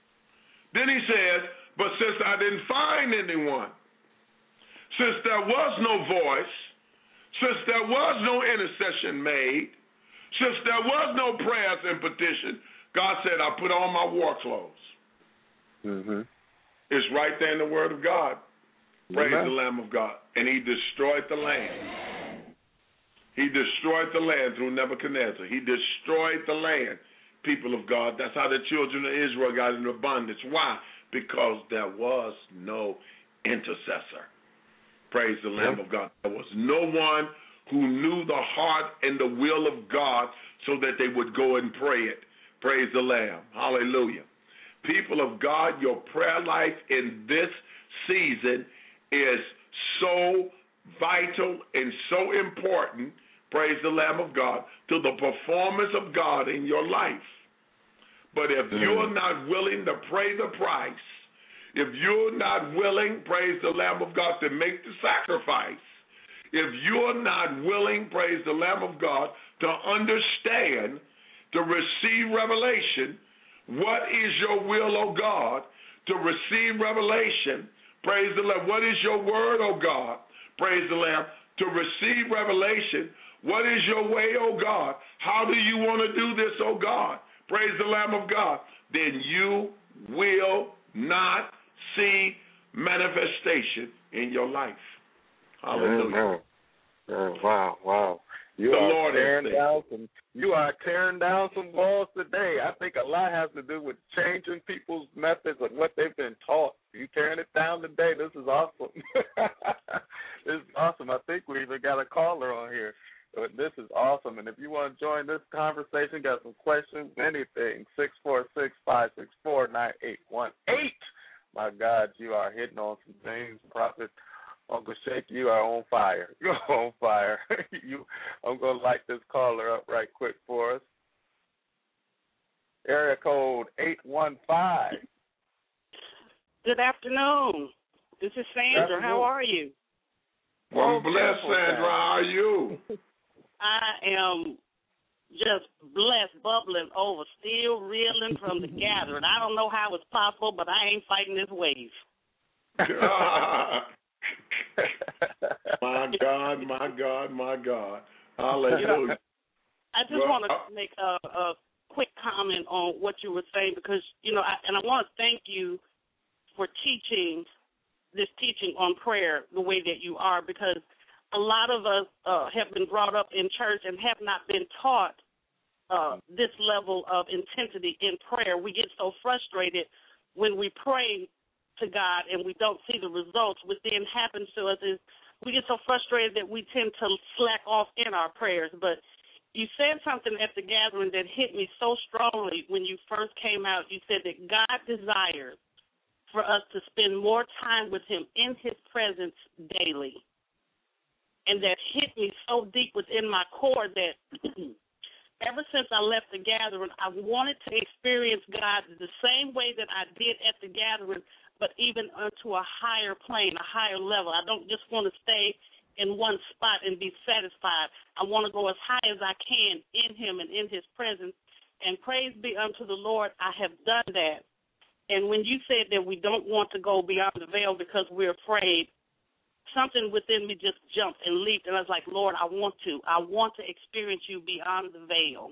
Then he says, but since I didn't find anyone, since there was no voice, since there was no intercession made, since there was no prayers and petition, God said, I put on my war clothes. Mm-hmm. It's right there in the Word of God. Praise Amen. the Lamb of God. And he destroyed the land. He destroyed the land through Nebuchadnezzar. He destroyed the land, people of God. That's how the children of Israel got into abundance. Why? Because there was no intercessor. Praise the Lamb yeah. of God. There was no one who knew the heart and the will of God so that they would go and pray it. Praise the Lamb. Hallelujah. People of God, your prayer life in this season is so vital and so important, praise the Lamb of God, to the performance of God in your life. But if mm. you're not willing to pay the price, if you're not willing, praise the Lamb of God, to make the sacrifice, if you're not willing, praise the Lamb of God, to understand, to receive revelation, what is your will, O God, to receive revelation, praise the Lamb, what is your word, O God, praise the Lamb, to receive revelation, what is your way, O God, how do you want to do this, O God, praise the Lamb of God, then you will not see manifestation in your life. Hallelujah. Oh, wow, wow. You the are Lord tearing down some you are tearing down some walls today. I think a lot has to do with changing people's methods of what they've been taught. You tearing it down today. This is awesome. This is awesome. I think we even got a caller on here. But this is awesome. And if you want to join this conversation, got some questions, anything, six four six, five six four, nine eight one eight. My God, you are hitting on some things, Prophet Uncle Shake, you are on fire. You're on fire. you, I'm going to light this caller up right quick for us. Area code eight one five. Good afternoon. This is Sandra. How are you? Well, bless, Sandra. How are you? I am just blessed, bubbling over, still reeling from the gathering. I don't know how it's possible, but I ain't fighting this wave. My God, my God, my God. Hallelujah. You know, I just well, want to make a, a quick comment on what you were saying because, you know, I, and I want to thank you for teaching this teaching on prayer the way that you are because a lot of us uh, have been brought up in church and have not been taught uh, this level of intensity in prayer. We get so frustrated when we pray to God and we don't see the results. What then happens to us is we get so frustrated that we tend to slack off in our prayers. But you said something at the gathering that hit me so strongly when you first came out. You said that God desires for us to spend more time with him in his presence daily. and that hit me so deep within my core that ever since I left the gathering, I wanted to experience God the same way that I did at the gathering, but even onto a higher plane, a higher level. I don't just want to stay in one spot and be satisfied. I want to go as high as I can in him and in his presence. And praise be unto the Lord, I have done that. And when you said that we don't want to go beyond the veil because we're afraid, something within me just jumped and leaped, and I was like, Lord, I want to. I want to experience you beyond the veil.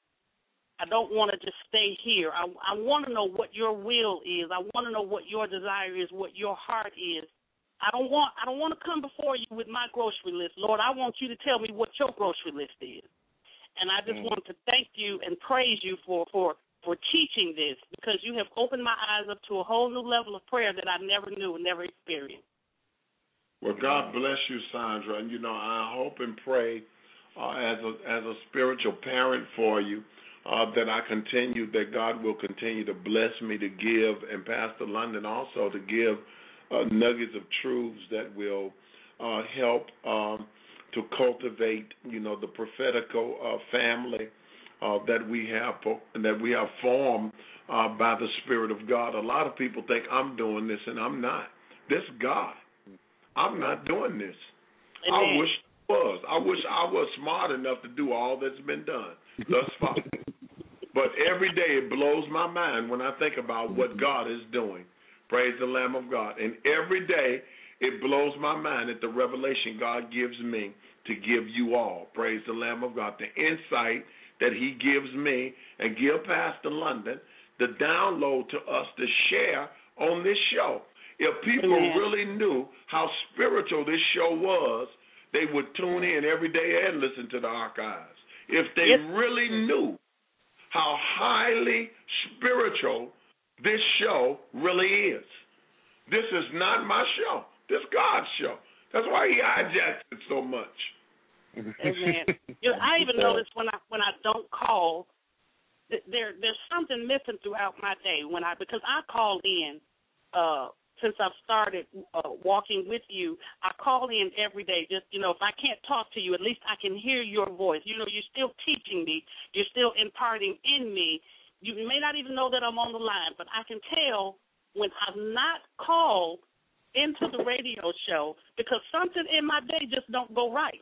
I don't want to just stay here. I, I want to know what your will is. I want to know what your desire is, what your heart is. I don't want I don't want to come before you with my grocery list. Lord, I want you to tell me what your grocery list is. And I just mm. want to thank you and praise you for, for, for teaching this, because you have opened my eyes up to a whole new level of prayer that I never knew and never experienced. Well, God bless you, Sandra, and you know I hope and pray uh, as a as a spiritual parent for you uh, that I continue that God will continue to bless me to give, and Pastor London also to give uh, nuggets of truths that will uh, help um, to cultivate, you know, the prophetical uh, family uh, that we have that we have formed uh, by the Spirit of God. A lot of people think I'm doing this, and I'm not. This God. I'm not doing this. Amen. I wish I was. I wish I was smart enough to do all that's been done thus far. But every day it blows my mind when I think about what God is doing. Praise the Lamb of God. And every day it blows my mind at the revelation God gives me to give you all. Praise the Lamb of God. The insight that he gives me and give Pastor London, the download to us to share on this show. If people Amen. Really knew how spiritual this show was, they would tune in every day and listen to the archives. If they yes. really knew how highly spiritual this show really is. This is not my show. This is God's show. That's why he hijacks it so much. Amen. You know, I even notice when I when I don't call, there there's something missing throughout my day when I because I call in. Uh, Since I've started uh, walking with you, I call in every day. Just, you know, if I can't talk to you, at least I can hear your voice. You know, you're still teaching me. You're still imparting in me. You may not even know that I'm on the line, but I can tell when I've not called into the radio show because something in my day just don't go right.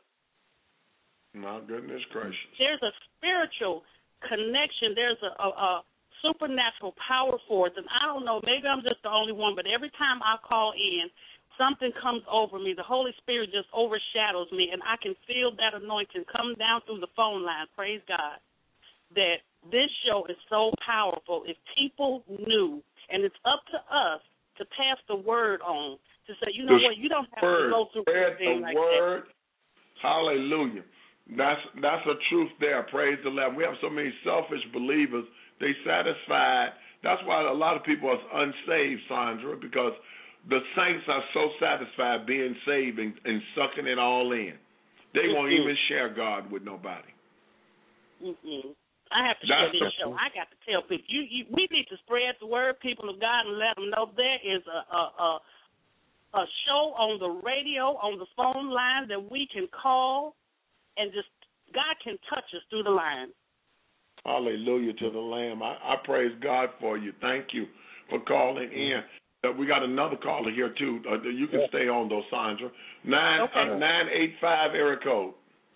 My goodness gracious. There's a spiritual connection. There's a, a, a supernatural power force, and I don't know, maybe I'm just the only one, but every time I call in, something comes over me. The Holy Spirit just overshadows me, and I can feel that anointing come down through the phone line, praise God, that this show is so powerful. If people knew, and it's up to us to pass the word on, to say, you know what, you don't have word. to go through anything like word. that. Hallelujah. That's, that's a truth there, praise the Lord. We have so many selfish believers. They satisfied. That's why a lot of people are unsaved, Sandra, because the saints are so satisfied being saved and, and sucking it all in. They mm-hmm. won't even share God with nobody. Mm-hmm. I have to That's share this the, show. I got to tell people. You, you, we need to spread the word, people of God, and let them know there is a, a, a, a show on the radio, on the phone line that we can call, and just God can touch us through the line. Hallelujah to the Lamb. I, I praise God for you. Thank you for calling in. Uh, we got another caller here, too. Uh, you can yeah. stay on, though, Sandra. Nine, okay. uh, nine eight five area code.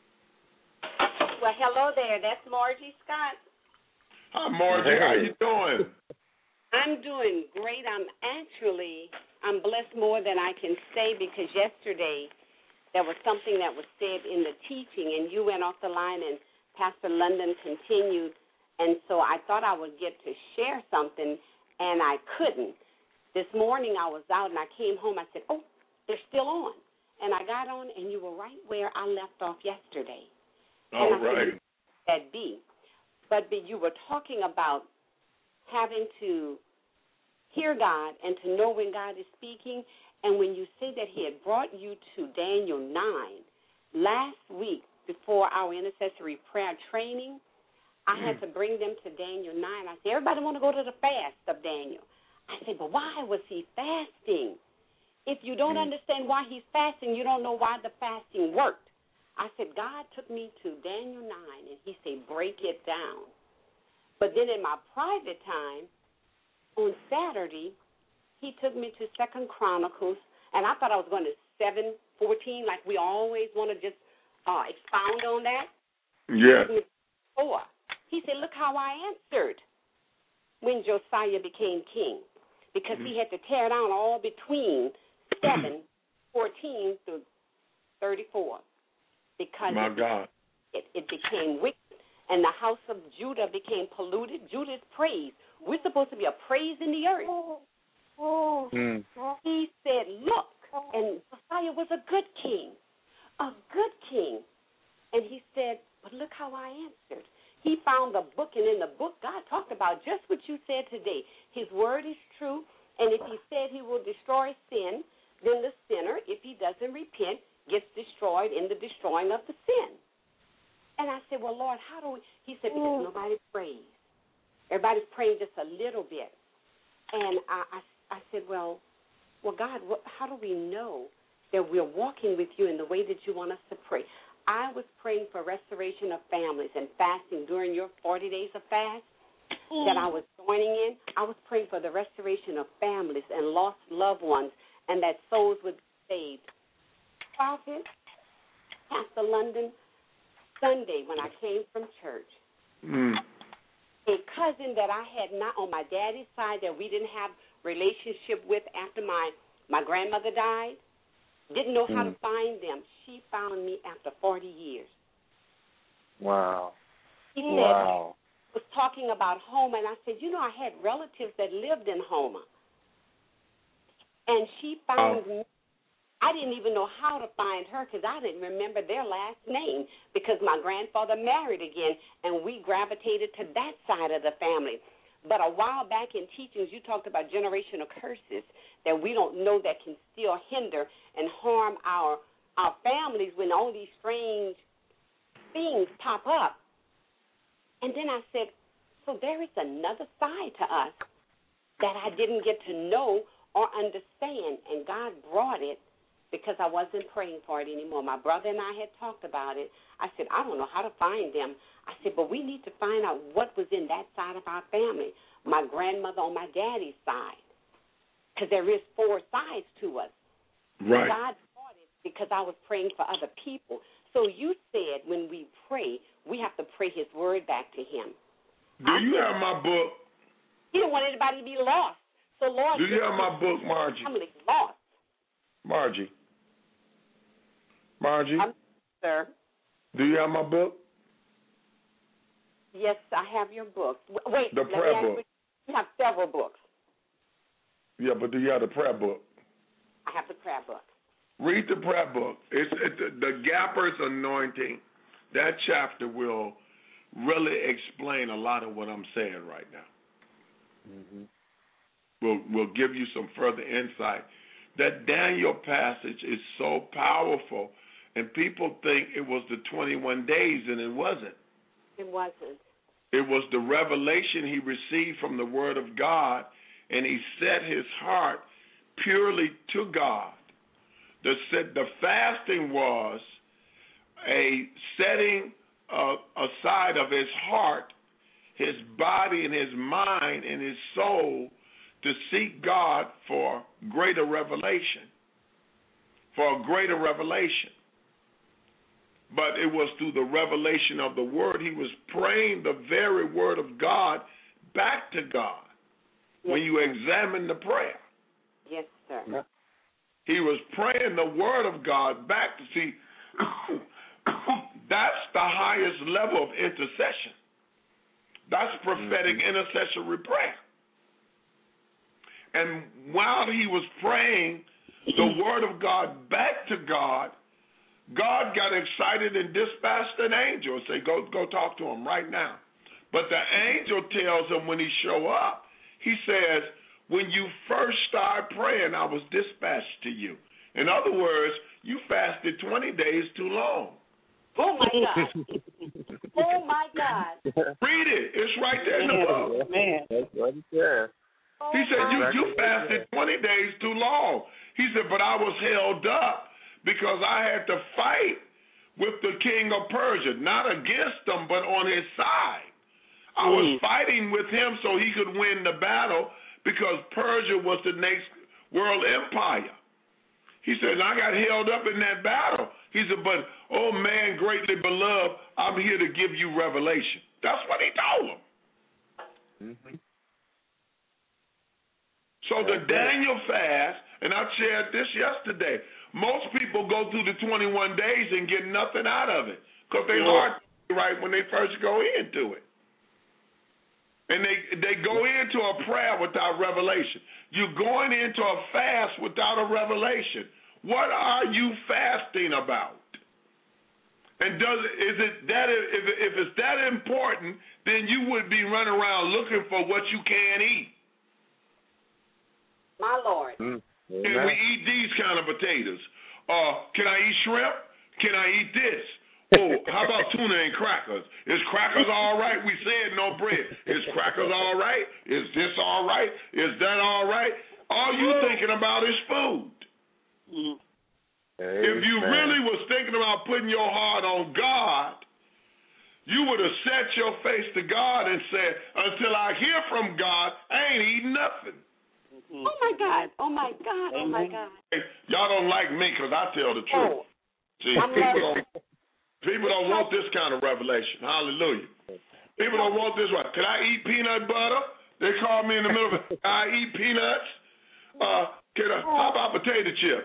Well, hello there. That's Margie Scott. Hi, Margie. How you doing? I'm doing great. I'm actually, I'm blessed more than I can say because yesterday there was something that was said in the teaching, and you went off the line and Pastor London continued, and so I thought I would get to share something, and I couldn't. This morning I was out, and I came home. I said, oh, they're still on. And I got on, and you were right where I left off yesterday. All and I right. said, that be. But you were talking about having to hear God and to know when God is speaking, and when you said that he had brought you to Daniel nine, last week, before our intercessory prayer training, I had to bring them to Daniel nine. I said, everybody want to go to the fast of Daniel. I said, but why was he fasting? If you don't Mm. understand why he's fasting, you don't know why the fasting worked. I said, God took me to Daniel nine, and he said, break it down. But then in my private time, on Saturday, he took me to Second Chronicles, and I thought I was going to seven fourteen, like we always want to just uh, expound on that. Yeah. Four. He said, look how I answered when Josiah became king, because mm-hmm. he had to tear down all between seven fourteen through thirty-four. Because My it, God. It, it became wicked, and the house of Judah became polluted. Judah's praise. We're supposed to be a praise in the earth. Mm. He said, look, and Josiah was a good king, a good king. And he said, but look how I answered. He found the book, and in the book, God talked about just what you said today. His word is true, and if he said he will destroy sin, then the sinner, if he doesn't repent, gets destroyed in the destroying of the sin. And I said, well, Lord, how do we? He said, because nobody prays. Everybody's praying just a little bit. And I, I, I said, well, well, God, what, how do we know that we're walking with you in the way that you want us to pray? I was praying for restoration of families and fasting during your forty days of fast that I was joining in. I was praying for the restoration of families and lost loved ones, and that souls would be saved. Prophet, Pastor London, Sunday when I came from church, mm. a cousin that I had not on my daddy's side that we didn't have relationship with after my, my grandmother died, didn't know how mm. to find them. She found me after forty years. Wow. She wow. said, was talking about Houma, and I said, you know, I had relatives that lived in Houma. And she found oh. me. I didn't even know how to find her because I didn't remember their last name because my grandfather married again, and we gravitated to that side of the family. But a while back in teachings, you talked about generational curses that we don't know that can still hinder and harm our our families when all these strange things pop up. And then I said, so there is another side to us that I didn't get to know or understand, and God brought it because I wasn't praying for it anymore. My brother and I had talked about it. I said, I don't know how to find them. I said, but we need to find out what was in that side of our family, my grandmother on my daddy's side, because there is four sides to us. Right. God brought it because I was praying for other people. So you said when we pray, we have to pray his word back to him. Do you have my book? He didn't want anybody to be lost. So, Lord, do you have my book, Margie? I'm lost. Margie. Margie? I'm, sir. Do you have my book? Yes, I have your book. Wait, the prayer book. You have several books. Yeah, but do you have the prayer book? I have the prayer book. Read the prayer book. It's, it's the Gapper's Anointing. That chapter will really explain a lot of what I'm saying right now. Mm-hmm. We'll, we'll give you some further insight. That Daniel passage is so powerful, and people think it was the twenty-one days, and it wasn't. It wasn't. It was the revelation he received from the Word of God, and he set his heart purely to God. The, the fasting was a setting uh, aside of his heart, his body, and his mind, and his soul to seek God for greater revelation, for a greater revelation. But it was through the revelation of the Word. He was praying the very Word of God back to God. Yes, when you examine the prayer. Yes, sir. Yeah. He was praying the Word of God back to see. That's the highest level of intercession. That's prophetic mm-hmm. intercessory prayer. And while he was praying the Word of God back to God, God got excited and dispatched an angel and said, go, go talk to him right now. But the angel tells him when he show up, he says, when you first start praying, I was dispatched to you. In other words, you fasted twenty days too long. Oh, my God. Oh, my God. Read it. It's right there in the book. Man, that's what he said. He said, you, you fasted twenty days too long. He said, but I was held up because I had to fight with the king of Persia, not against him, but on his side. I was Mm. fighting with him so he could win the battle because Persia was the next world empire. He said, and I got held up in that battle. He said, but, oh, man, greatly beloved, I'm here to give you revelation. That's what he told him. Mm-hmm. So the Daniel fast, and I shared this yesterday, most people go through the twenty-one days and get nothing out of it because they heart right when they first go into it. And they they go into a prayer without revelation. You're going into a fast without a revelation. What are you fasting about? And does is it that if if it's that important, then you would be running around looking for what you can eat. My Lord. Mm-hmm. Can we eat these kind of potatoes? Uh, can I eat shrimp? Can I eat this? Oh, how about tuna and crackers? Is crackers all right? We said no bread. Is crackers all right? Is this all right? Is that all right? All you thinking about is food. Mm. If you really was thinking about putting your heart on God, you would have set your face to God and said, until I hear from God, I ain't eating nothing. Oh, my God. Oh, my God. Oh, my God. Hey, y'all don't like me because I tell the truth. Oh, See, I'm people loving don't, people don't want this kind of revelation. Hallelujah. People don't want this one. Can I eat peanut butter? They call me in the middle of it. I eat peanuts. Uh, can I, how about potato chips?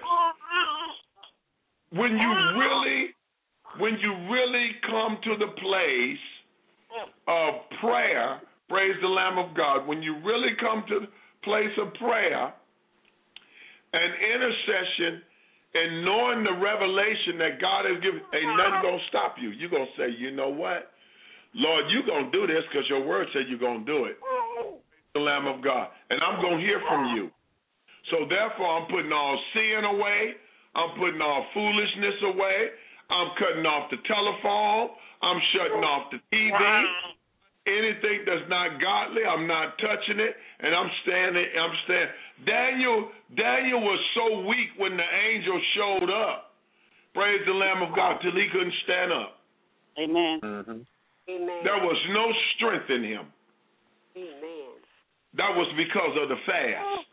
When you really, when you really come to the place of prayer, praise the Lamb of God, when you really come to the place of prayer and intercession and knowing the revelation that God has given, ain't nothing going to stop you. You're going to say, you know what? Lord, you're going to do this because your word said you're going to do it. The Lamb of God. And I'm going to hear from you. So therefore, I'm putting all sin away. I'm putting all foolishness away. I'm cutting off the telephone. I'm shutting off the T V. Anything that's not godly, I'm not touching it, and I'm standing. I'm standing. Daniel, Daniel was so weak when the angel showed up. Praise the Lamb of God, till he couldn't stand up. Amen. Mm-hmm. Amen. There was no strength in him. Amen. That was because of the fast.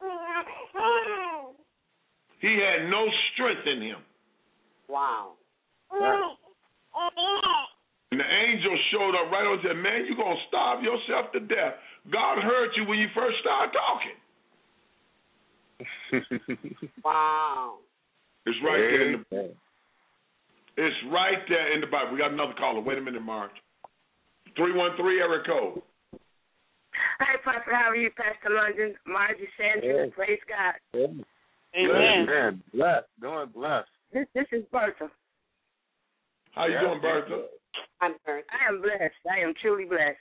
He had no strength in him. Wow. And the angel showed up right on and said, man, you're going to starve yourself to death. God heard you when you first started talking. Wow. It's right there in the It's right there in the Bible. We got another caller. Wait a minute, Marge. three one three, area code. Hi, Pastor. How are you, Pastor London? Margie Sanders. Yeah. Praise God. Yeah. Amen. Amen. Blessed. Doing blessed. This this is Bertha. How you Yeah. doing, Bertha? I'm Bertha. I am blessed. I am truly blessed.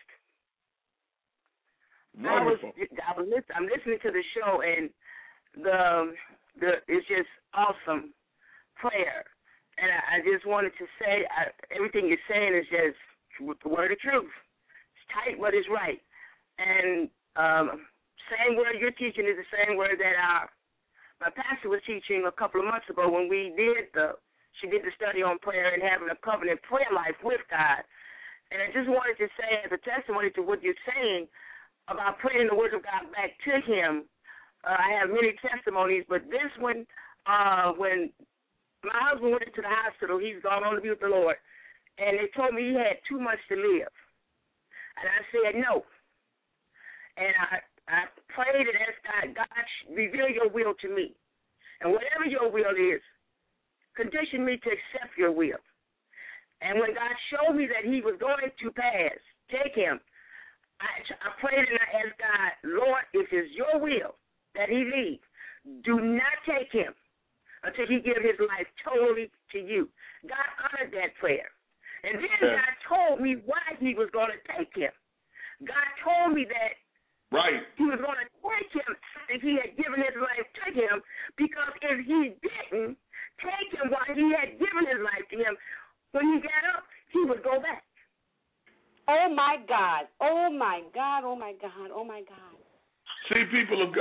Wonderful. I was, I was listen, I'm listening to the show, and the the it's just awesome prayer. And I, I just wanted to say, I, everything you're saying is just the word of truth. It's tight, but it's right. And um, same word you're teaching is the same word that our my pastor was teaching a couple of months ago when we did the she did the study on prayer and having a covenant prayer life with God. And I just wanted to say as a testimony to what you're saying about putting the word of God back to him. Uh, I have many testimonies, but this one, uh, when my husband went to the hospital, he's gone on to be with the Lord, and they told me he had too much to live. And I said no. And I, I prayed and asked God, God, reveal your will to me. And whatever your will is, condition me to accept your will. And when God showed me that he was going to pass, take him, I, I prayed and I asked God, Lord, if it's your will that he leave, do not take him until he give his life totally to you. God honored that prayer. And then Yeah. God told me why he was going to take him. God told me that Right. he was going to take him if he had given his life to him, because if he didn't take him while he had given his life to him, when he got up, he would go back. Oh, my God. Oh, my God. Oh, my God. Oh, my God. See, people of God,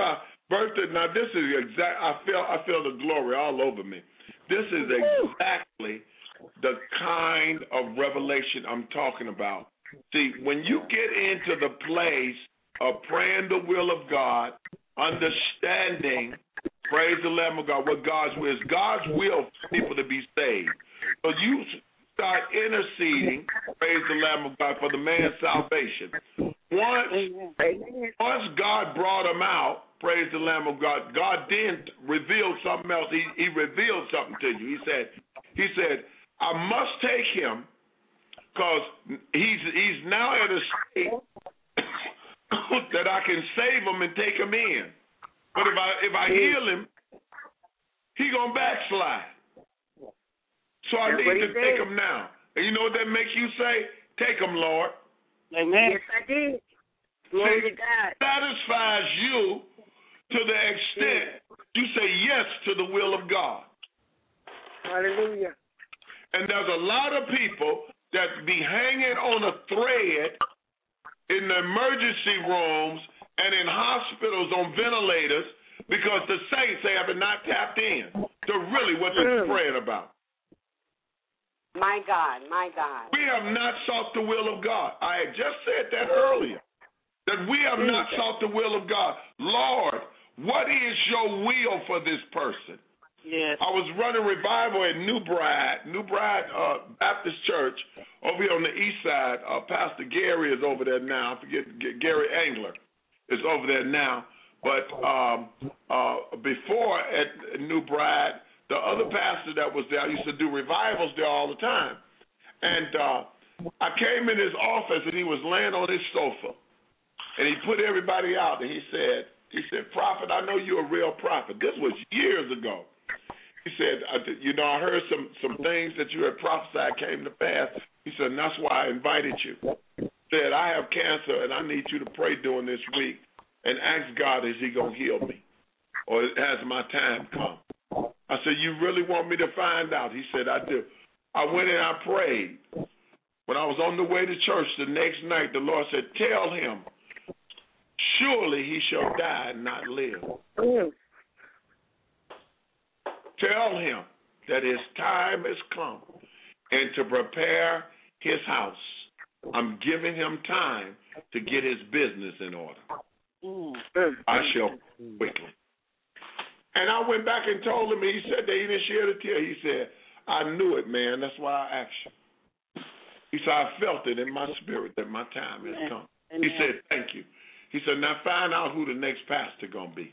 Bertha, now this is exact. I feel I feel the glory all over me. This is exactly the kind of revelation I'm talking about. See, when you get into the place of praying the will of God, understanding, praise the Lamb of God, what God's will is. God's will for people to be saved. So you start interceding, praise the Lamb of God, for the man's salvation. Once, once God brought him out, praise the Lamb of God, God then revealed something else. He, he revealed something to you. He said, he said, I must take him because he's he's now at a state that I can save him and take him in. But if I if I heal him, he gonna backslide. So I need to take him now. And you know what that makes you say? Take him, Lord. Amen. Yes, I did. Glory to God. Satisfies you to the extent you say yes to the will of God. Hallelujah. And there's a lot of people that be hanging on a thread in the emergency rooms and in hospitals on ventilators because the saints have not tapped in to really what they're praying about. My God, my God. We have not sought the will of God. I had just said that earlier, that we have not sought the will of God. Lord, what is your will for this person? Yes. I was running revival at New Bride, New Bride uh, Baptist Church over here on the east side. Uh, Pastor Gary is over there now. I forget, Gary Angler is over there now. But um, uh, before at New Bride, the other pastor that was there, I used to do revivals there all the time. And uh, I came in his office, and he was laying on his sofa. And he put everybody out, and he said, he said, Prophet, I know you're a real prophet. This was years ago. He said, you know, I heard some, some things that you had prophesied came to pass. He said, and that's why I invited you. He said, I have cancer, and I need you to pray during this week and ask God, is he going to heal me? Or has my time come? I said, you really want me to find out? He said, I do. I went and I prayed. When I was on the way to church the next night, the Lord said, tell him, surely he shall die and not live. Mm. Tell him that his time has come and to prepare his house. I'm giving him time to get his business in order. Mm. I shall quickly. And I went back and told him, he said that he didn't share the tear. He said, I knew it, man. That's why I asked you. He said, I felt it in my spirit that my time has come. Amen. He said, thank you. He said, now find out who the next pastor going to be.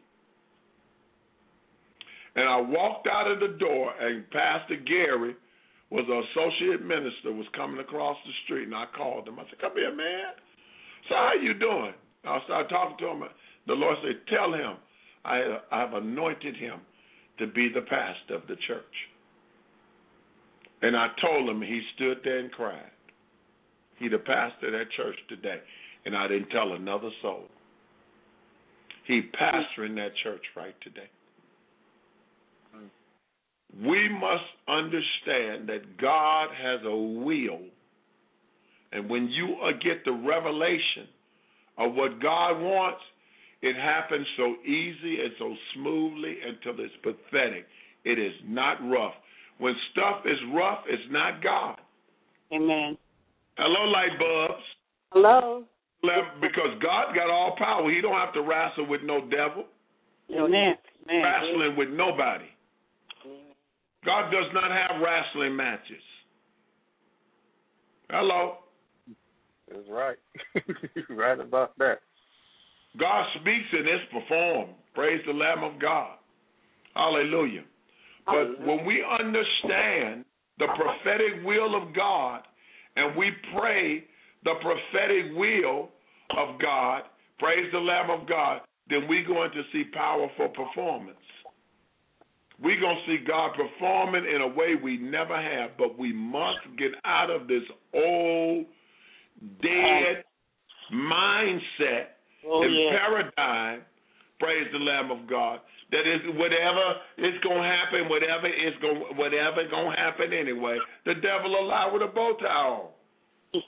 And I walked out of the door, and Pastor Gary was an associate minister, was coming across the street, and I called him. I said, come here, man. So how you doing? I started talking to him. The Lord said, tell him I, I have anointed him to be the pastor of the church. And I told him, he stood there and cried. He the pastor of that church today, and I didn't tell another soul. He pastoring that church right today. We must understand that God has a will, and when you get the revelation of what God wants, it happens so easy and so smoothly until it's pathetic. It is not rough. When stuff is rough, it's not God. Amen. Hello, light bulbs. Hello. Because God got all power. He don't have to wrestle with no devil. Amen. Amen. Wrestling with nobody. God does not have wrestling matches. Hello. That's right. Right about that. God speaks and it's performed. Praise the Lamb of God. Hallelujah. But when we understand the prophetic will of God and we pray the prophetic will of God, praise the Lamb of God, then we're going to see powerful performance. We're going to see God performing in a way we never have, but we must get out of this old, dead mindset oh, and yeah. paradigm, praise the Lamb of God, that is whatever is going to happen, whatever is going, whatever going to happen anyway, the devil will lie with a bow tie on.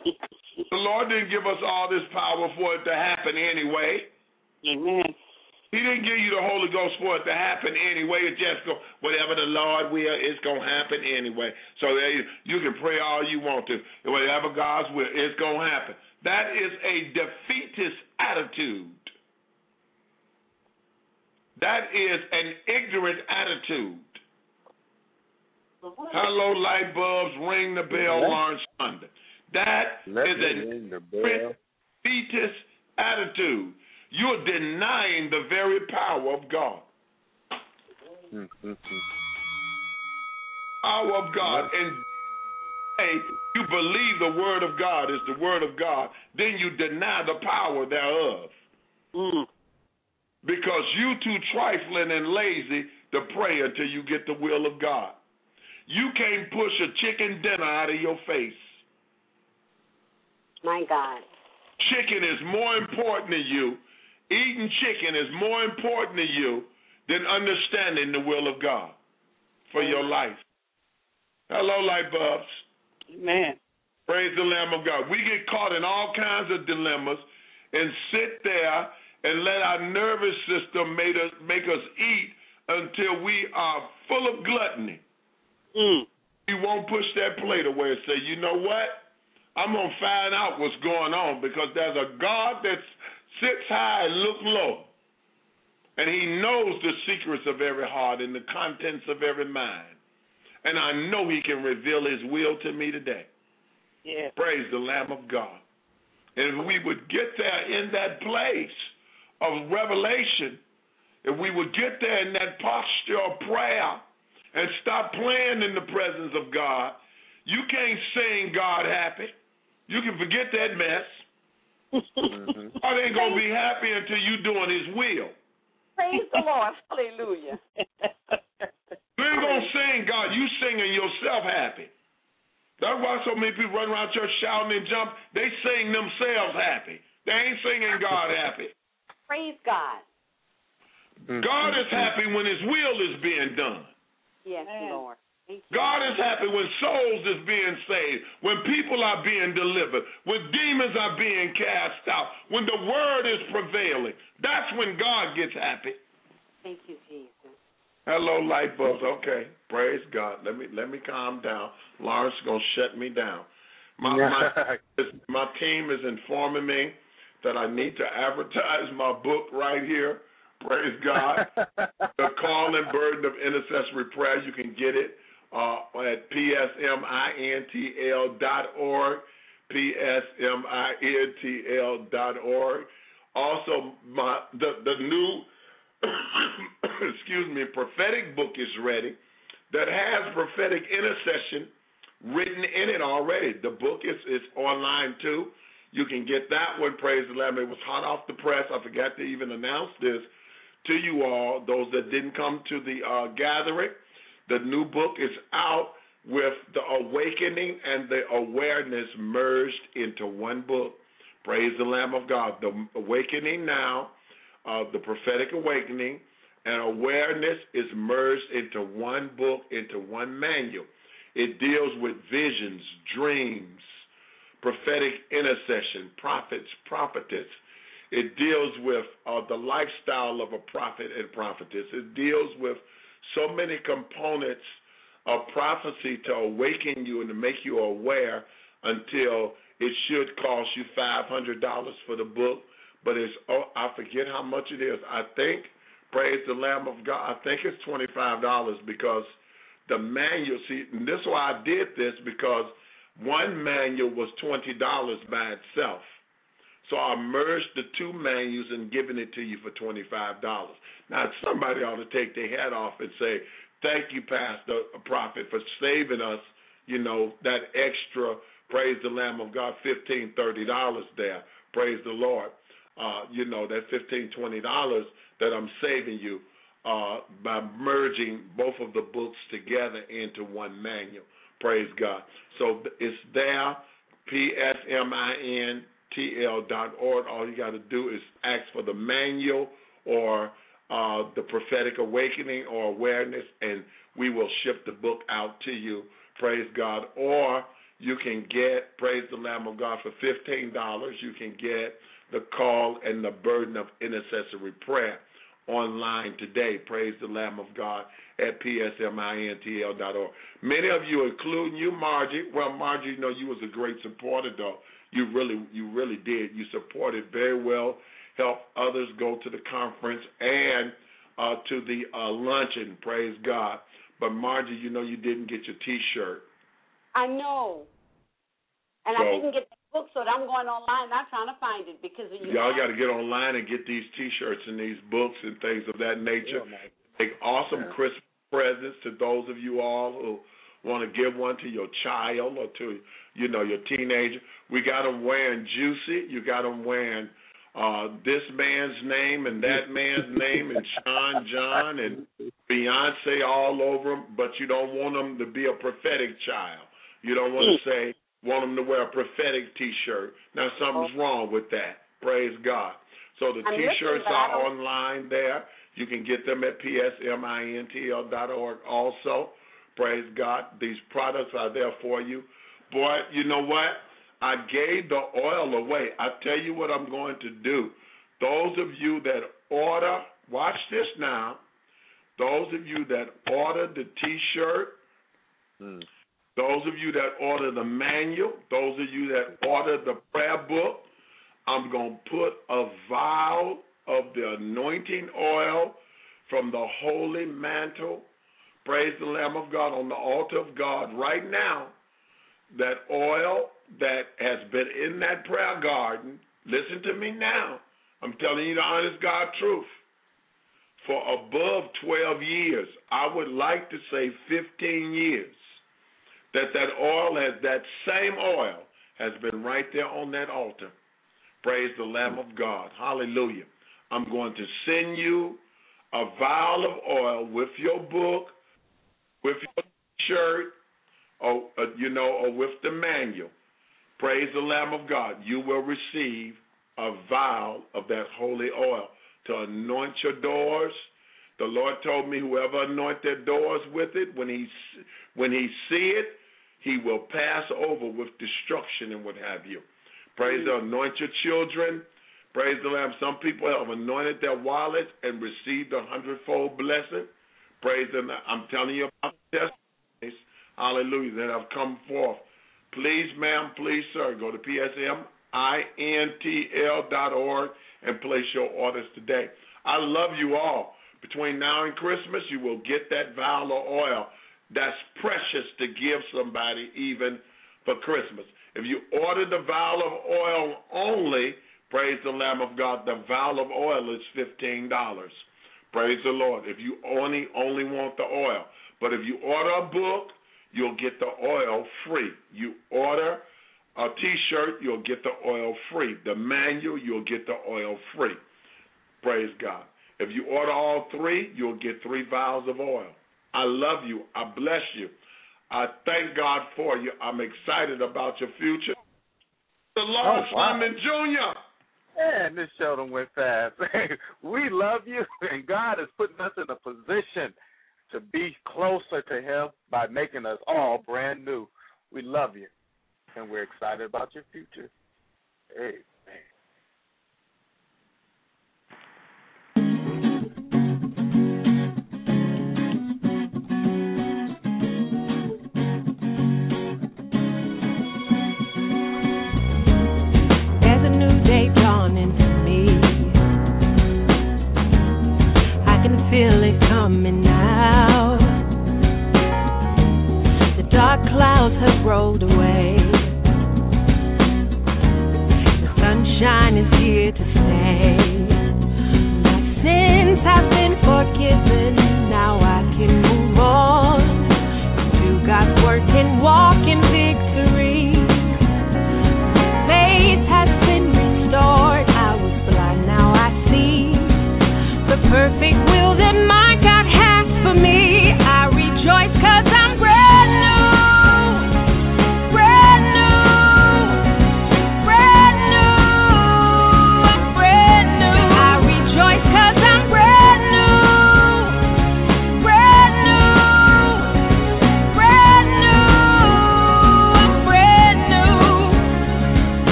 The Lord didn't give us all this power for it to happen anyway. Amen. He didn't give you the Holy Ghost for it to happen anyway. It just go, whatever the Lord will, it's going to happen anyway. So you can pray all you want to. Whatever God's will, it's going to happen. That is a defeatist attitude. That is an ignorant attitude. Hello, light bulbs, ring the bell, yeah. Lawrence Thunder. That Let is an defeatist attitude. You're denying the very power of God. Power of God. And if you believe the word of God is the word of God, then you deny the power thereof. Mm. Because you too trifling and lazy to pray until you get the will of God. You can't push a chicken dinner out of your face. My God. Chicken is more important to you. Eating chicken is more important to you than understanding the will of God for your life. Hello, light bulbs. Amen. Praise the Lamb of God. We get caught in all kinds of dilemmas and sit there and let our nervous system make us, make us eat until we are full of gluttony. Mm. We won't push that plate away and say, you know what? I'm going to find out what's going on, because there's a God that sits high and looks low, and he knows the secrets of every heart and the contents of every mind. And I know he can reveal his will to me today. Yeah. Praise the Lamb of God. And if we would get there in that place of revelation, if we would get there in that posture of prayer and stop playing in the presence of God, you can't sing God happy. You can forget that mess. Mm-hmm. God ain't going to be happy until you doing his will. Praise the Lord. Hallelujah. You ain't going to sing God. You singing yourself happy. That's why so many people run around church shouting and jump. They sing themselves happy. They ain't singing God happy. Praise God. God is happy when his will is being done. Yes, Lord. God is happy when souls is being saved, when people are being delivered, when demons are being cast out, when the word is prevailing. That's when God gets happy. Thank you, Jesus. Hello, light bulbs. Okay, praise God. Let me let me calm down. Lawrence is gonna shut me down. My my, my team is informing me that I need to advertise my book right here. Praise God. The Call and Burden of Intercessory Prayer. You can get it uh, at P S M I N T L dot org, P S M I N T L dot org. Also, my the, the new, excuse me, prophetic book is ready that has prophetic intercession written in it already. The book is, is online, too. You can get that one, praise the Lamb. It was hot off the press. I forgot to even announce this to you all, those that didn't come to the uh, gathering. The new book is out with the awakening and the awareness merged into one book. Praise the Lamb of God. The awakening now, uh, the prophetic awakening, and awareness is merged into one book, into one manual. It deals with visions, dreams, prophetic intercession, prophets, prophetess. It deals with uh, the lifestyle of a prophet and prophetess. It deals with so many components of prophecy to awaken you and to make you aware until it should cost you five hundred dollars for the book. But it's, oh, I forget how much it is. I think, praise the Lamb of God, I think it's twenty-five dollars because the manual, see, and this is why I did this, because one manual was twenty dollars by itself. So I merged the two manuals and given it to you for twenty-five dollars. Now, somebody ought to take their hat off and say, thank you, Pastor, a prophet, for saving us, you know, that extra, praise the Lamb of God, fifteen dollars, thirty dollars there. Praise the Lord. Uh, you know, that fifteen dollars, twenty dollars that I'm saving you uh, by merging both of the books together into one manual. Praise God. So it's there, P S M I N T L dot org. All you got to do is ask for the manual or uh, the prophetic awakening or awareness, and we will ship the book out to you. Praise God. Or you can get, praise the Lamb of God, for fifteen dollars. You can get the Call and the Burden of Intercessory Prayer. online today. Praise the Lamb of God at P S M I N T L dot org. Many of you, including you, Margie. Well, Margie, you know you was a great supporter, though. You really, you really did. You supported very well, helped others go to the conference and uh, to the uh, luncheon. Praise God. But Margie, you know you didn't get your T-shirt. I know, and so, I didn't get the book, so I'm going online. I'm trying to find it because of you. Y'all got to get online and get these T-shirts and these books and things of that nature. Make awesome yeah. Christmas presents to those of you all who want to give one to your child or to, you know, your teenager. We got them wearing Juicy. You got them wearing uh, this man's name and that man's name and Sean John and Beyonce all over them, but you don't want them to be a prophetic child. You don't want to say, want them to wear a prophetic T-shirt. Now, something's wrong with that. Praise God. So the I'm T-shirts are online there. You can get them at P S M I N T L dot org also. Praise God. These products are there for you. Boy, you know what? I gave the oil away. I tell you what I'm going to do. Those of you that order, watch this now. Those of you that order the T-shirt, mm. those of you that order the manual, those of you that order the prayer book, I'm going to put a vial of the anointing oil from the holy mantle, praise the Lamb of God, on the altar of God right now. That oil that has been in that prayer garden, listen to me now. I'm telling you the honest God truth. For above twelve years, I would like to say fifteen years, that that oil has, that same oil has been right there on that altar. Praise the Lamb of God. Hallelujah. I'm going to send you a vial of oil with your book, with your shirt, or, uh, you know, or with the manual. Praise the Lamb of God. You will receive a vial of that holy oil to anoint your doors. The Lord told me whoever anoint their doors with it, when he, when he see it, he will pass over with destruction and what have you. Praise the anoint your children. Praise the Lamb. Some people have anointed their wallets and received a hundredfold blessing. Praise the Lamb. I'm telling you about testimonies, hallelujah, that have come forth. Please, ma'am, please, sir, go to P S M I N T L dot org and place your orders today. I love you all. Between now and Christmas, you will get that vial of oil that's precious to give somebody even for Christmas. If you order the vial of oil only, praise the Lamb of God, the vial of oil is fifteen dollars. Praise the Lord. If you only only want the oil. But if you order a book, you'll get the oil free. You order a T-shirt, you'll get the oil free. The manual, you'll get the oil free. Praise God. If you order all three, you'll get three vials of oil. I love you. I bless you. I thank God for you. I'm excited about your future. The Lord oh, wow. Sherman Junior Man, this show done went fast. We love you, and God is putting us in a position to be closer to Him by making us all brand new. We love you, and we're excited about your future. Amen. Feel it coming out. The dark clouds have rolled away. The sun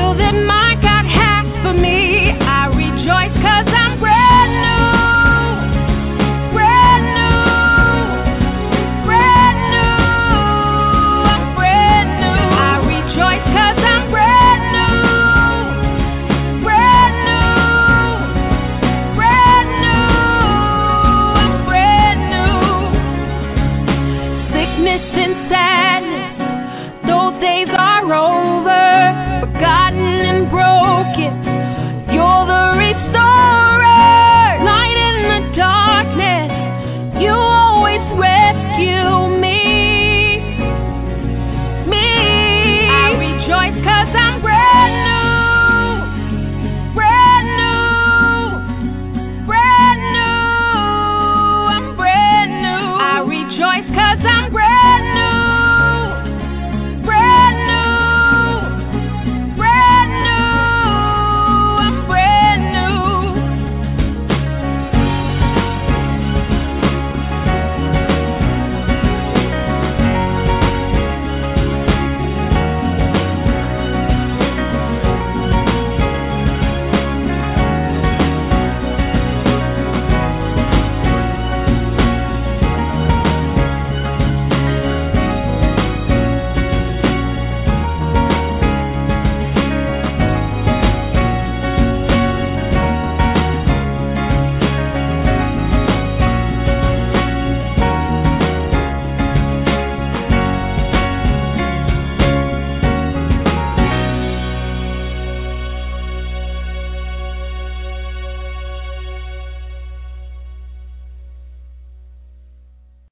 that my